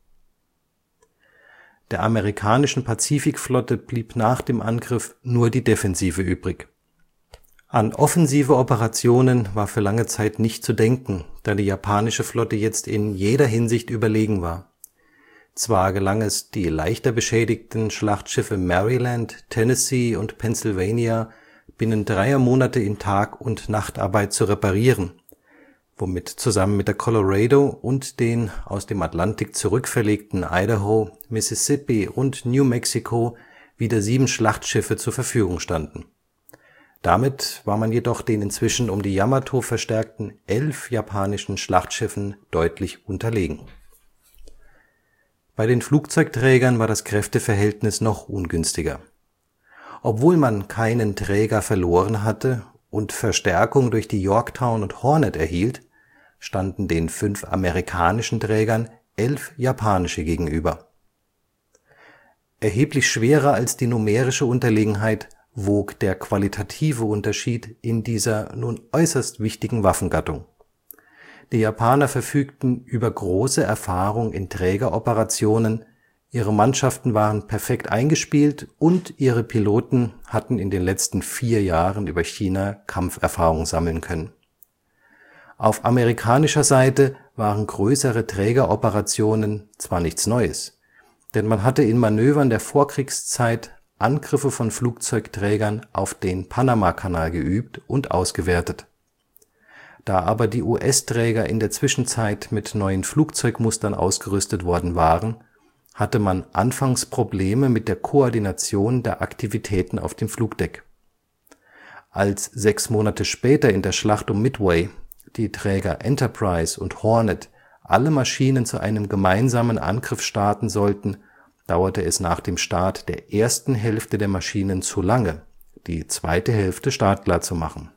Der amerikanischen Pazifikflotte blieb nach dem Angriff nur die Defensive übrig. An offensive Operationen war für lange Zeit nicht zu denken, da die japanische Flotte jetzt in jeder Hinsicht überlegen war. Zwar gelang es, die leichter beschädigten Schlachtschiffe Maryland, Tennessee und Pennsylvania binnen dreier Monate in Tag- und Nachtarbeit zu reparieren, womit zusammen mit der Colorado und den aus dem Atlantik zurückverlegten Idaho, Mississippi und New Mexico wieder sieben Schlachtschiffe zur Verfügung standen. Damit war man jedoch den inzwischen um die Yamato verstärkten elf japanischen Schlachtschiffen deutlich unterlegen. Bei den Flugzeugträgern war das Kräfteverhältnis noch ungünstiger. Obwohl man keinen Träger verloren hatte und Verstärkung durch die Yorktown und Hornet erhielt, standen den fünf amerikanischen Trägern elf japanische gegenüber. Erheblich schwerer als die numerische Unterlegenheit wog der qualitative Unterschied in dieser nun äußerst wichtigen Waffengattung. Die Japaner verfügten über große Erfahrung in Trägeroperationen, ihre Mannschaften waren perfekt eingespielt und ihre Piloten hatten in den letzten vier Jahren über China Kampferfahrung sammeln können. Auf amerikanischer Seite waren größere Trägeroperationen zwar nichts Neues, denn man hatte in Manövern der Vorkriegszeit Angriffe von Flugzeugträgern auf den Panamakanal geübt und ausgewertet. Da aber die U S-Träger in der Zwischenzeit mit neuen Flugzeugmustern ausgerüstet worden waren, hatte man anfangs Probleme mit der Koordination der Aktivitäten auf dem Flugdeck. Als sechs Monate später in der Schlacht um Midway die Träger Enterprise und Hornet alle Maschinen zu einem gemeinsamen Angriff starten sollten, dauerte es nach dem Start der ersten Hälfte der Maschinen zu lange, die zweite Hälfte startklar zu machen.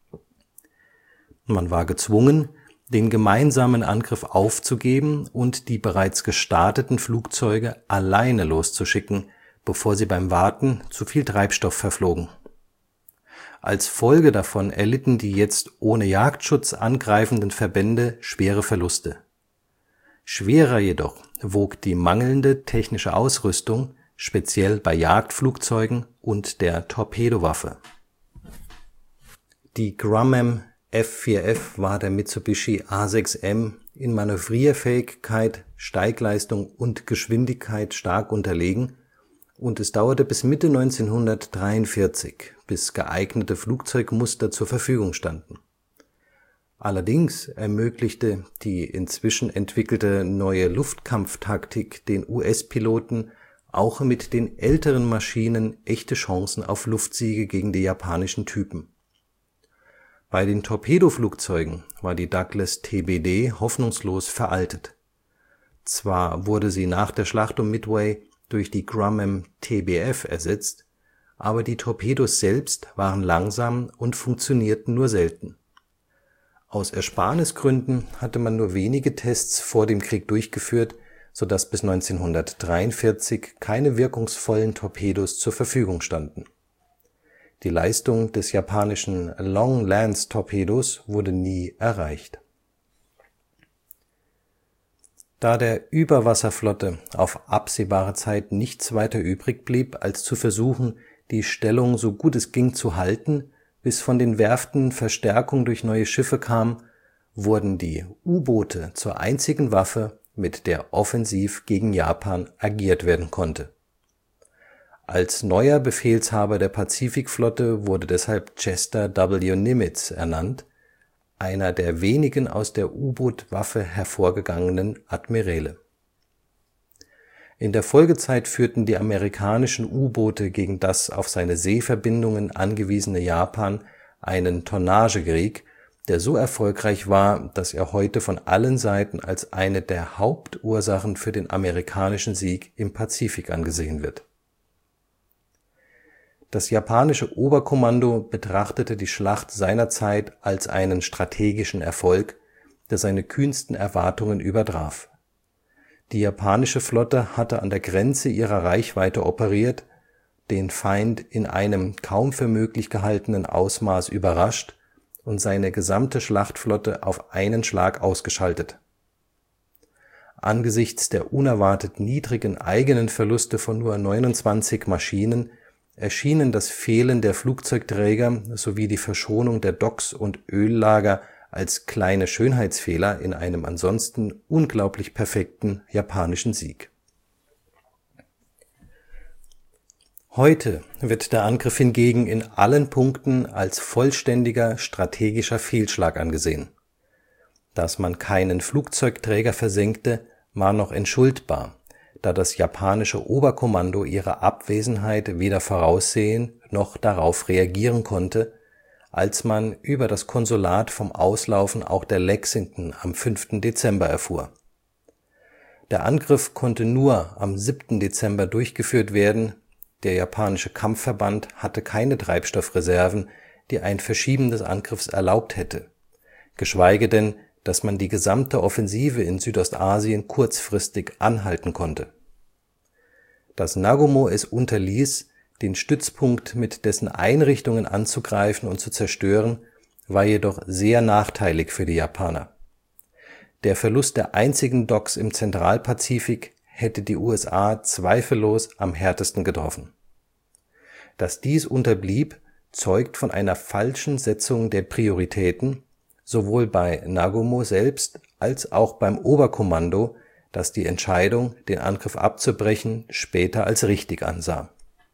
Man war gezwungen, den gemeinsamen Angriff aufzugeben und die bereits gestarteten Flugzeuge alleine loszuschicken, bevor sie beim Warten zu viel Treibstoff verflogen. Als Folge davon erlitten die jetzt ohne Jagdschutz angreifenden Verbände schwere Verluste. Schwerer jedoch wog die mangelnde technische Ausrüstung, speziell bei Jagdflugzeugen und der Torpedowaffe. Die Grumman F vier F war der Mitsubishi A sechs M in Manövrierfähigkeit, Steigleistung und Geschwindigkeit stark unterlegen und es dauerte bis Mitte neunzehnhundertdreiundvierzig, bis geeignete Flugzeugmuster zur Verfügung standen. Allerdings ermöglichte die inzwischen entwickelte neue Luftkampftaktik den U S-Piloten auch mit den älteren Maschinen echte Chancen auf Luftsiege gegen die japanischen Typen. Bei den Torpedoflugzeugen war die Douglas T B D hoffnungslos veraltet. Zwar wurde sie nach der Schlacht um Midway durch die Grumman T B F ersetzt, aber die Torpedos selbst waren langsam und funktionierten nur selten. Aus Ersparnisgründen hatte man nur wenige Tests vor dem Krieg durchgeführt, sodass bis neunzehnhundertdreiundvierzig keine wirkungsvollen Torpedos zur Verfügung standen. Die Leistung des japanischen Long-Lance-Torpedos wurde nie erreicht. Da der Überwasserflotte auf absehbare Zeit nichts weiter übrig blieb, als zu versuchen, die Stellung so gut es ging zu halten, bis von den Werften Verstärkung durch neue Schiffe kam, wurden die U-Boote zur einzigen Waffe, mit der offensiv gegen Japan agiert werden konnte. Als neuer Befehlshaber der Pazifikflotte wurde deshalb Chester W. Nimitz ernannt, einer der wenigen aus der U-Boot-Waffe hervorgegangenen Admiräle. In der Folgezeit führten die amerikanischen U-Boote gegen das auf seine Seeverbindungen angewiesene Japan einen Tonnagekrieg, der so erfolgreich war, dass er heute von allen Seiten als eine der Hauptursachen für den amerikanischen Sieg im Pazifik angesehen wird. Das japanische Oberkommando betrachtete die Schlacht seinerzeit als einen strategischen Erfolg, der seine kühnsten Erwartungen übertraf. Die japanische Flotte hatte an der Grenze ihrer Reichweite operiert, den Feind in einem kaum für möglich gehaltenen Ausmaß überrascht und seine gesamte Schlachtflotte auf einen Schlag ausgeschaltet. Angesichts der unerwartet niedrigen eigenen Verluste von nur neunundzwanzig Maschinen erschienen das Fehlen der Flugzeugträger sowie die Verschonung der Docks und Öllager als kleine Schönheitsfehler in einem ansonsten unglaublich perfekten japanischen Sieg. Heute wird der Angriff hingegen in allen Punkten als vollständiger strategischer Fehlschlag angesehen. Dass man keinen Flugzeugträger versenkte, war noch entschuldbar, da das japanische Oberkommando ihre Abwesenheit weder voraussehen noch darauf reagieren konnte, als man über das Konsulat vom Auslaufen auch der Lexington am fünften Dezember erfuhr. Der Angriff konnte nur am siebten Dezember durchgeführt werden, der japanische Kampfverband hatte keine Treibstoffreserven, die ein Verschieben des Angriffs erlaubt hätte, geschweige denn, dass man die gesamte Offensive in Südostasien kurzfristig anhalten konnte. Dass Nagumo es unterließ, den Stützpunkt mit dessen Einrichtungen anzugreifen und zu zerstören, war jedoch sehr nachteilig für die Japaner. Der Verlust der einzigen Docks im Zentralpazifik hätte die U S A zweifellos am härtesten getroffen. Dass dies unterblieb, zeugt von einer falschen Setzung der Prioritäten, sowohl bei Nagumo selbst als auch beim Oberkommando, das die Entscheidung, den Angriff abzubrechen, später als richtig ansah.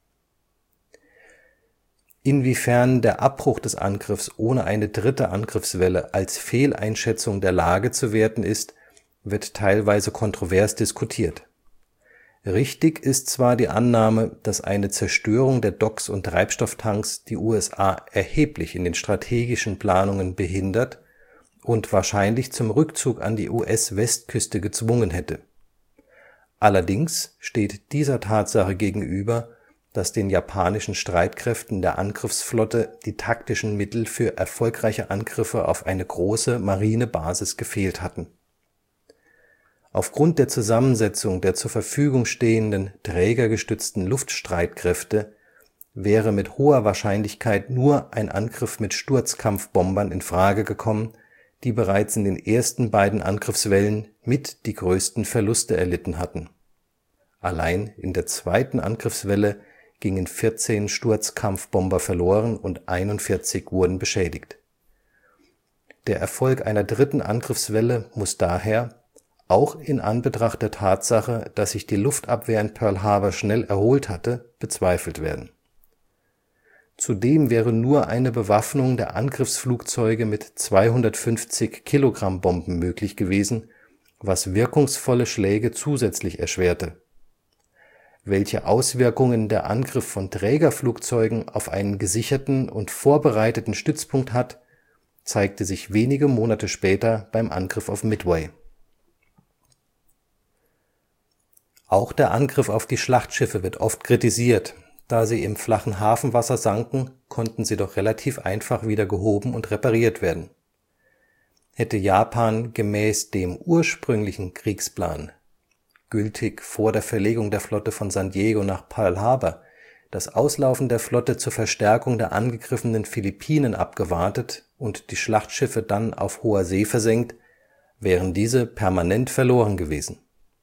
Inwiefern der Abbruch des Angriffs ohne eine dritte Angriffswelle als Fehleinschätzung der Lage zu werten ist, wird teilweise kontrovers diskutiert. Richtig ist zwar die Annahme, dass eine Zerstörung der Docks und Treibstofftanks die U S A erheblich in den strategischen Planungen behindert und wahrscheinlich zum Rückzug an die U S-Westküste gezwungen hätte. Allerdings steht dieser Tatsache gegenüber, dass den japanischen Streitkräften der Angriffsflotte die taktischen Mittel für erfolgreiche Angriffe auf eine große Marinebasis gefehlt hatten. Aufgrund der Zusammensetzung der zur Verfügung stehenden trägergestützten Luftstreitkräfte wäre mit hoher Wahrscheinlichkeit nur ein Angriff mit Sturzkampfbombern in Frage gekommen, die bereits in den ersten beiden Angriffswellen mit die größten Verluste erlitten hatten. Allein in der zweiten Angriffswelle gingen vierzehn Sturzkampfbomber verloren und einundvierzig wurden beschädigt. Der Erfolg einer dritten Angriffswelle muss daher, auch in Anbetracht der Tatsache, dass sich die Luftabwehr in Pearl Harbor schnell erholt hatte, bezweifelt werden. Zudem wäre nur eine Bewaffnung der Angriffsflugzeuge mit zweihundertfünfzig Kilogramm Bomben möglich gewesen, was wirkungsvolle Schläge zusätzlich erschwerte. Welche Auswirkungen der Angriff von Trägerflugzeugen auf einen gesicherten und vorbereiteten Stützpunkt hat, zeigte sich wenige Monate später beim Angriff auf Midway. Auch der Angriff auf die Schlachtschiffe wird oft kritisiert. Da sie im flachen Hafenwasser sanken, konnten sie doch relativ einfach wieder gehoben und repariert werden. Hätte Japan gemäß dem ursprünglichen Kriegsplan, gültig vor der Verlegung der Flotte von San Diego nach Pearl Harbor, das Auslaufen der Flotte zur Verstärkung der angegriffenen Philippinen abgewartet und die Schlachtschiffe dann auf hoher See versenkt, wären diese permanent verloren gewesen.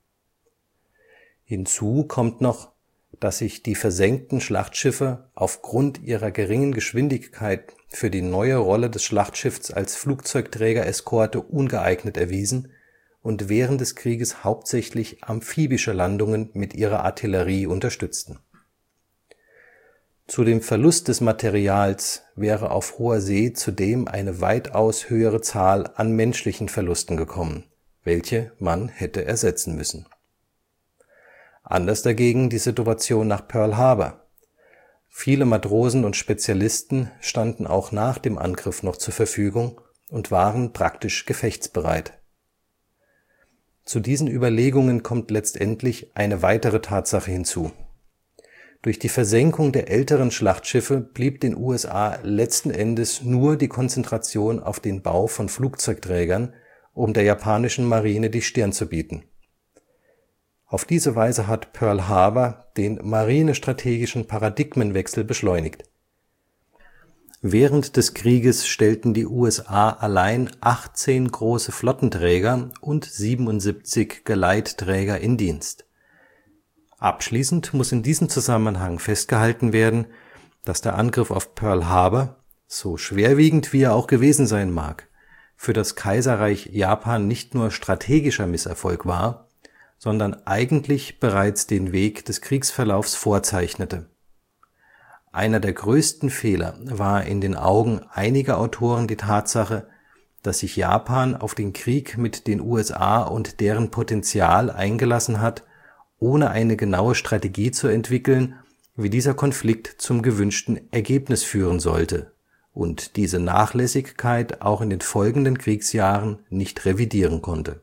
Hinzu kommt noch, dass sich die versenkten Schlachtschiffe aufgrund ihrer geringen Geschwindigkeit für die neue Rolle des Schlachtschiffs als Flugzeugträger-Eskorte ungeeignet erwiesen und während des Krieges hauptsächlich amphibische Landungen mit ihrer Artillerie unterstützten. Zu dem Verlust des Materials wäre auf hoher See zudem eine weitaus höhere Zahl an menschlichen Verlusten gekommen, welche man hätte ersetzen müssen. Anders dagegen die Situation nach Pearl Harbor. Viele Matrosen und Spezialisten standen auch nach dem Angriff noch zur Verfügung und waren praktisch gefechtsbereit. Zu diesen Überlegungen kommt letztendlich eine weitere Tatsache hinzu. Durch die Versenkung der älteren Schlachtschiffe blieb den U S A letzten Endes nur die Konzentration auf den Bau von Flugzeugträgern, um der japanischen Marine die Stirn zu bieten. Auf diese Weise hat Pearl Harbor den marinestrategischen Paradigmenwechsel beschleunigt. Während des Krieges stellten die U S A allein achtzehn große Flottenträger und siebenundsiebzig Geleitträger in Dienst. Abschließend muss in diesem Zusammenhang festgehalten werden, dass der Angriff auf Pearl Harbor, so schwerwiegend wie er auch gewesen sein mag, für das Kaiserreich Japan nicht nur strategischer Misserfolg war, sondern eigentlich bereits den Weg des Kriegsverlaufs vorzeichnete. Einer der größten Fehler war in den Augen einiger Autoren die Tatsache, dass sich Japan auf den Krieg mit den U S A und deren Potenzial eingelassen hat, ohne eine genaue Strategie zu entwickeln, wie dieser Konflikt zum gewünschten Ergebnis führen sollte, und diese Nachlässigkeit auch in den folgenden Kriegsjahren nicht revidieren konnte.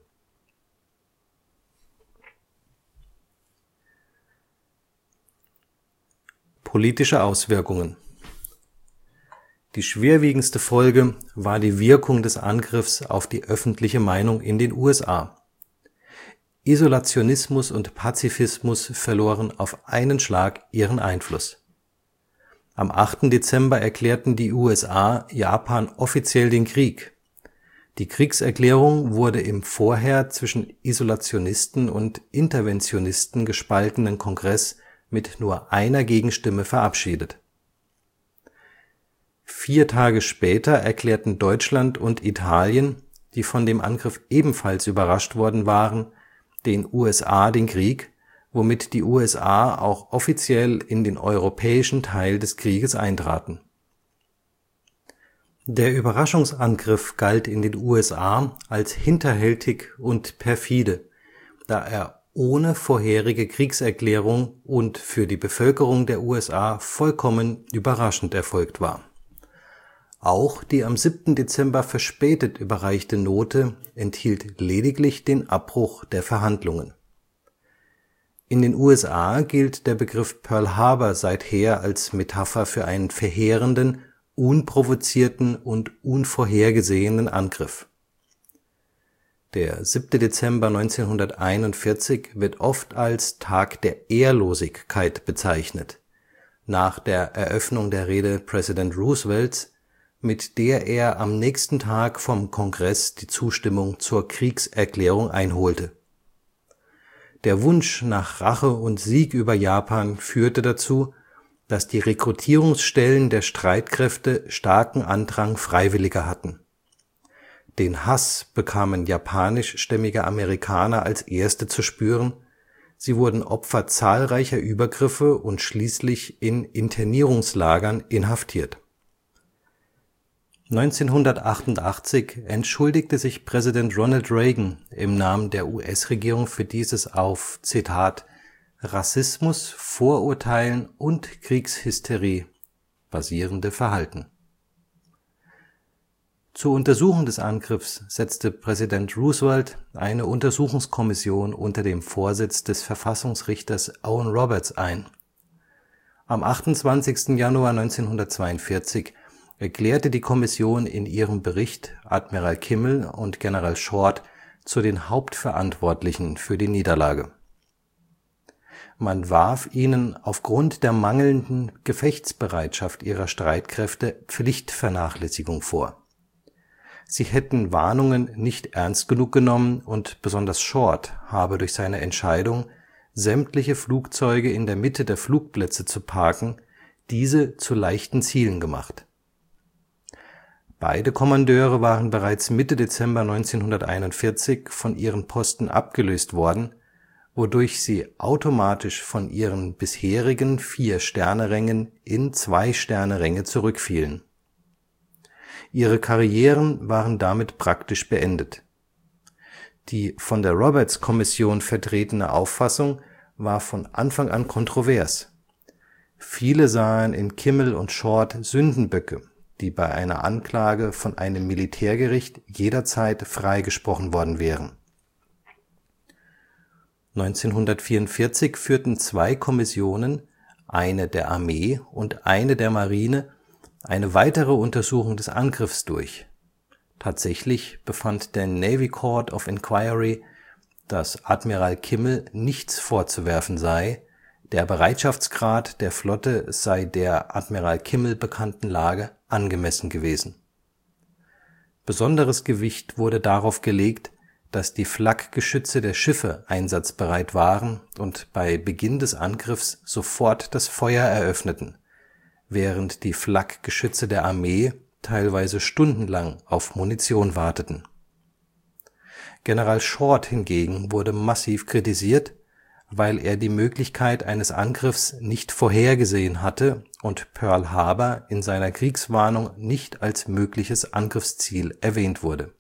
Politische Auswirkungen. Die schwerwiegendste Folge war die Wirkung des Angriffs auf die öffentliche Meinung in den U S A. Isolationismus und Pazifismus verloren auf einen Schlag ihren Einfluss. Am achten Dezember erklärten die U S A Japan offiziell den Krieg. Die Kriegserklärung wurde im vorher zwischen Isolationisten und Interventionisten gespaltenen Kongress mit nur einer Gegenstimme verabschiedet. Vier Tage später erklärten Deutschland und Italien, die von dem Angriff ebenfalls überrascht worden waren, den U S A den Krieg, womit die U S A auch offiziell in den europäischen Teil des Krieges eintraten. Der Überraschungsangriff galt in den U S A als hinterhältig und perfide, da er ohne vorherige Kriegserklärung und für die Bevölkerung der U S A vollkommen überraschend erfolgt war. Auch die am siebten Dezember verspätet überreichte Note enthielt lediglich den Abbruch der Verhandlungen. In den U S A gilt der Begriff Pearl Harbor seither als Metapher für einen verheerenden, unprovozierten und unvorhergesehenen Angriff. Der siebte Dezember neunzehnhunderteinundvierzig wird oft als Tag der Ehrlosigkeit bezeichnet, nach der Eröffnung der Rede Präsident Roosevelts, mit der er am nächsten Tag vom Kongress die Zustimmung zur Kriegserklärung einholte. Der Wunsch nach Rache und Sieg über Japan führte dazu, dass die Rekrutierungsstellen der Streitkräfte starken Andrang Freiwilliger hatten. Den Hass bekamen japanischstämmige Amerikaner als erste zu spüren, sie wurden Opfer zahlreicher Übergriffe und schließlich in Internierungslagern inhaftiert. neunzehnhundertachtundachtzig entschuldigte sich Präsident Ronald Reagan im Namen der U S-Regierung für dieses auf, Zitat, Rassismus, Vorurteilen und Kriegshysterie basierende Verhalten. Zur Untersuchung des Angriffs setzte Präsident Roosevelt eine Untersuchungskommission unter dem Vorsitz des Verfassungsrichters Owen Roberts ein. Am achtundzwanzigsten Januar neunzehnhundertzweiundvierzig erklärte die Kommission in ihrem Bericht Admiral Kimmel und General Short zu den Hauptverantwortlichen für die Niederlage. Man warf ihnen aufgrund der mangelnden Gefechtsbereitschaft ihrer Streitkräfte Pflichtvernachlässigung vor. Sie hätten Warnungen nicht ernst genug genommen und besonders Short habe durch seine Entscheidung, sämtliche Flugzeuge in der Mitte der Flugplätze zu parken, diese zu leichten Zielen gemacht. Beide Kommandeure waren bereits Mitte Dezember neunzehnhunderteinundvierzig von ihren Posten abgelöst worden, wodurch sie automatisch von ihren bisherigen Vier-Sterne-Rängen in Zwei-Sterne-Ränge zurückfielen. Ihre Karrieren waren damit praktisch beendet. Die von der Roberts-Kommission vertretene Auffassung war von Anfang an kontrovers. Viele sahen in Kimmel und Short Sündenböcke, die bei einer Anklage von einem Militärgericht jederzeit freigesprochen worden wären. neunzehnhundertvierundvierzig führten zwei Kommissionen, eine der Armee und eine der Marine, eine weitere Untersuchung des Angriffs durch. Tatsächlich befand der Navy Court of Inquiry, dass Admiral Kimmel nichts vorzuwerfen sei, Der Bereitschaftsgrad der Flotte sei der Admiral Kimmel bekannten Lage angemessen gewesen. Besonderes Gewicht wurde darauf gelegt, dass die Flakgeschütze der Schiffe einsatzbereit waren und bei Beginn des Angriffs sofort das Feuer eröffneten, während die Flakgeschütze der Armee teilweise stundenlang auf Munition warteten. General Short hingegen wurde massiv kritisiert, weil er die Möglichkeit eines Angriffs nicht vorhergesehen hatte und Pearl Harbor in seiner Kriegswarnung nicht als mögliches Angriffsziel erwähnt wurde.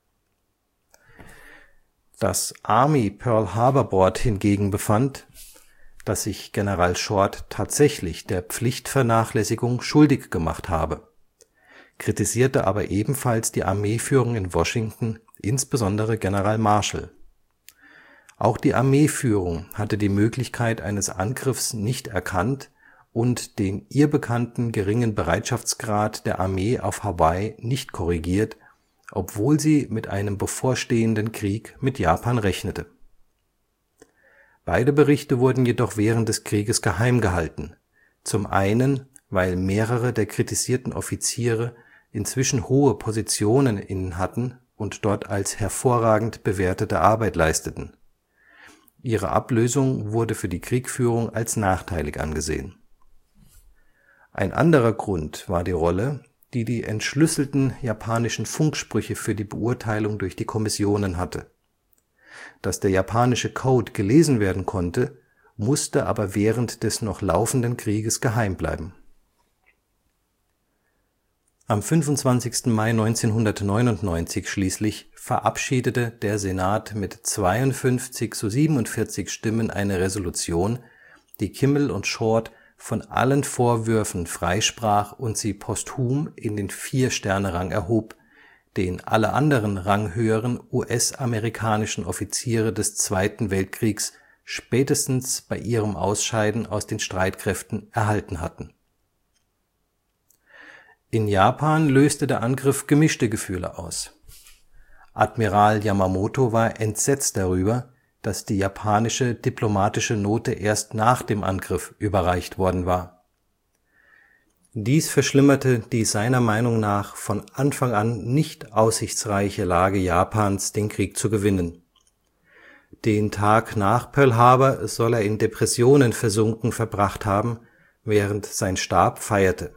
Das Army Pearl Harbor Board hingegen befand, dass sich General Short tatsächlich der Pflichtvernachlässigung schuldig gemacht habe, kritisierte aber ebenfalls die Armeeführung in Washington, insbesondere General Marshall. Auch die Armeeführung hatte die Möglichkeit eines Angriffs nicht erkannt und den ihr bekannten geringen Bereitschaftsgrad der Armee auf Hawaii nicht korrigiert, obwohl sie mit einem bevorstehenden Krieg mit Japan rechnete. Beide Berichte wurden jedoch während des Krieges geheim gehalten, zum einen, weil mehrere der kritisierten Offiziere inzwischen hohe Positionen inne hatten und dort als hervorragend bewertete Arbeit leisteten. Ihre Ablösung wurde für die Kriegführung als nachteilig angesehen. Ein anderer Grund war die Rolle, die die entschlüsselten japanischen Funksprüche für die Beurteilung durch die Kommissionen hatte. Dass der japanische Code gelesen werden konnte, musste aber während des noch laufenden Krieges geheim bleiben. Am fünfundzwanzigsten Mai neunzehnhundertneunundneunzig schließlich verabschiedete der Senat mit zweiundfünfzig zu siebenundvierzig Stimmen eine Resolution, die Kimmel und Short von allen Vorwürfen freisprach und sie posthum in den Vier-Sterne-Rang erhob, den alle anderen ranghöheren U S-amerikanischen Offiziere des Zweiten Weltkriegs spätestens bei ihrem Ausscheiden aus den Streitkräften erhalten hatten. In Japan löste der Angriff gemischte Gefühle aus. Admiral Yamamoto war entsetzt darüber, dass die japanische diplomatische Note erst nach dem Angriff überreicht worden war. Dies verschlimmerte die seiner Meinung nach von Anfang an nicht aussichtsreiche Lage Japans, den Krieg zu gewinnen. Den Tag nach Pearl Harbor soll er in Depressionen versunken verbracht haben, während sein Stab feierte.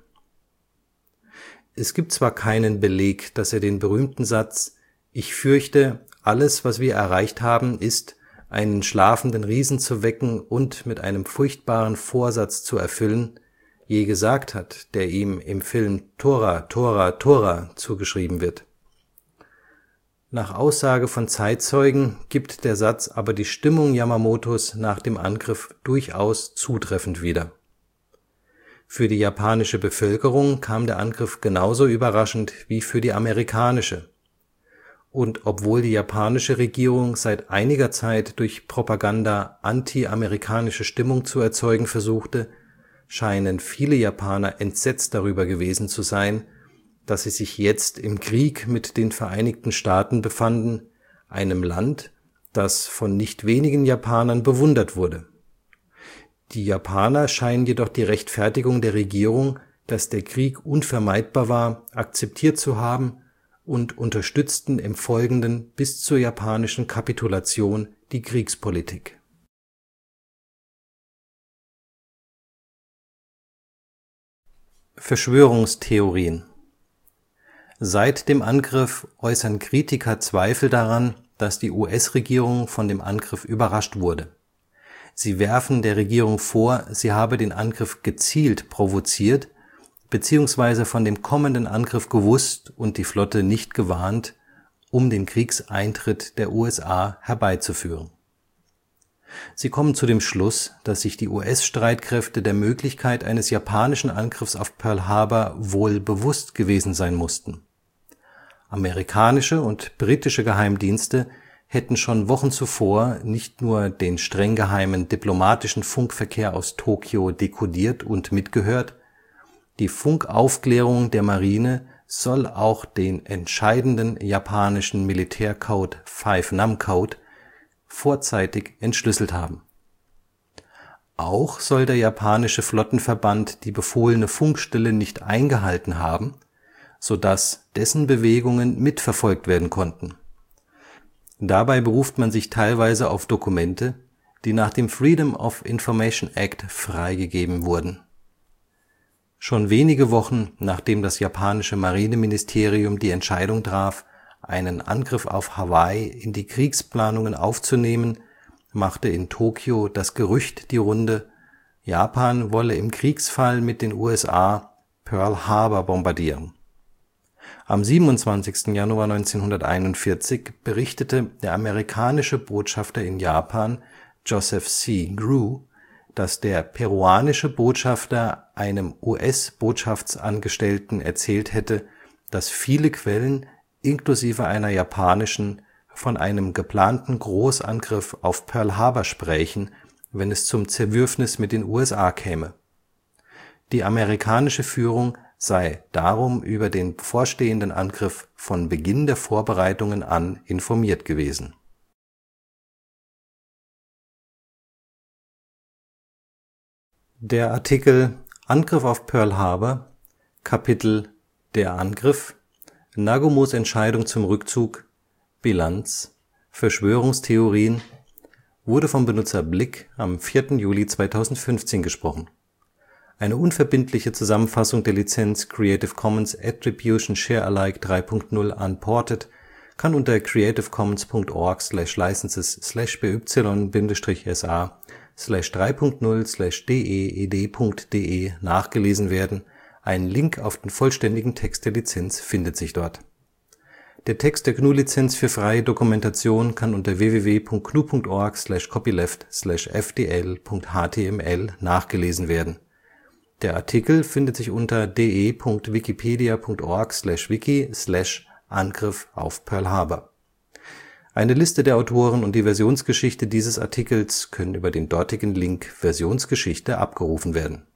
Es gibt zwar keinen Beleg, dass er den berühmten Satz „Ich fürchte, alles, was wir erreicht haben, ist, einen schlafenden Riesen zu wecken und mit einem furchtbaren Vorsatz zu erfüllen“, je gesagt hat, der ihm im Film Tora, Tora, Tora zugeschrieben wird. Nach Aussage von Zeitzeugen gibt der Satz aber die Stimmung Yamamotos nach dem Angriff durchaus zutreffend wieder. Für die japanische Bevölkerung kam der Angriff genauso überraschend wie für die amerikanische. Und obwohl die japanische Regierung seit einiger Zeit durch Propaganda anti-amerikanische Stimmung zu erzeugen versuchte, scheinen viele Japaner entsetzt darüber gewesen zu sein, dass sie sich jetzt im Krieg mit den Vereinigten Staaten befanden, einem Land, das von nicht wenigen Japanern bewundert wurde. Die Japaner scheinen jedoch die Rechtfertigung der Regierung, dass der Krieg unvermeidbar war, akzeptiert zu haben und unterstützten im Folgenden bis zur japanischen Kapitulation die Kriegspolitik. Verschwörungstheorien. Seit dem Angriff äußern Kritiker Zweifel daran, dass die U S-Regierung von dem Angriff überrascht wurde. Sie werfen der Regierung vor, sie habe den Angriff gezielt provoziert beziehungsweise von dem kommenden Angriff gewusst und die Flotte nicht gewarnt, um den Kriegseintritt der U S A herbeizuführen. Sie kommen zu dem Schluss, dass sich die U S-Streitkräfte der Möglichkeit eines japanischen Angriffs auf Pearl Harbor wohl bewusst gewesen sein mussten. Amerikanische und britische Geheimdienste hätten schon Wochen zuvor nicht nur den streng geheimen diplomatischen Funkverkehr aus Tokio dekodiert und mitgehört, die Funkaufklärung der Marine soll auch den entscheidenden japanischen Militärcode Five Num Code vorzeitig entschlüsselt haben. Auch soll der japanische Flottenverband die befohlene Funkstille nicht eingehalten haben, sodass dessen Bewegungen mitverfolgt werden konnten. Dabei beruft man sich teilweise auf Dokumente, die nach dem Freedom of Information Act freigegeben wurden. Schon wenige Wochen, nachdem das japanische Marineministerium die Entscheidung traf, einen Angriff auf Hawaii in die Kriegsplanungen aufzunehmen, machte in Tokio das Gerücht die Runde, Japan wolle im Kriegsfall mit den U S A Pearl Harbor bombardieren. Am siebenundzwanzigsten Januar neunzehnhunderteinundvierzig berichtete der amerikanische Botschafter in Japan, Joseph C. Grew, dass der peruanische Botschafter einem U S-Botschaftsangestellten erzählt hätte, dass viele Quellen, inklusive einer japanischen, von einem geplanten Großangriff auf Pearl Harbor sprächen, wenn es zum Zerwürfnis mit den U S A käme. Die amerikanische Führung sei darum über den bevorstehenden Angriff von Beginn der Vorbereitungen an informiert gewesen. Der Artikel Angriff auf Pearl Harbor, Kapitel Der Angriff, Nagomos Entscheidung zum Rückzug, Bilanz, Verschwörungstheorien wurde vom Benutzer Blick am vierten Juli zweitausendfünfzehn gesprochen. Eine unverbindliche Zusammenfassung der Lizenz Creative Commons Attribution Share Alike drei Punkt null Unported kann unter creative commons punkt org slash licenses slash b y bindestrich s a slash drei Punkt null slash d e e d punkt d e nachgelesen werden. Ein Link auf den vollständigen Text der Lizenz findet sich dort. Der Text der G N U-Lizenz für freie Dokumentation kann unter w w w punkt g n u punkt org slash copyleft slash f d l punkt h t m l nachgelesen werden. Der Artikel findet sich unter d e punkt wikipedia punkt org slash wiki slash Angriff auf Pearl Harbor. Eine Liste der Autoren und die Versionsgeschichte dieses Artikels können über den dortigen Link Versionsgeschichte abgerufen werden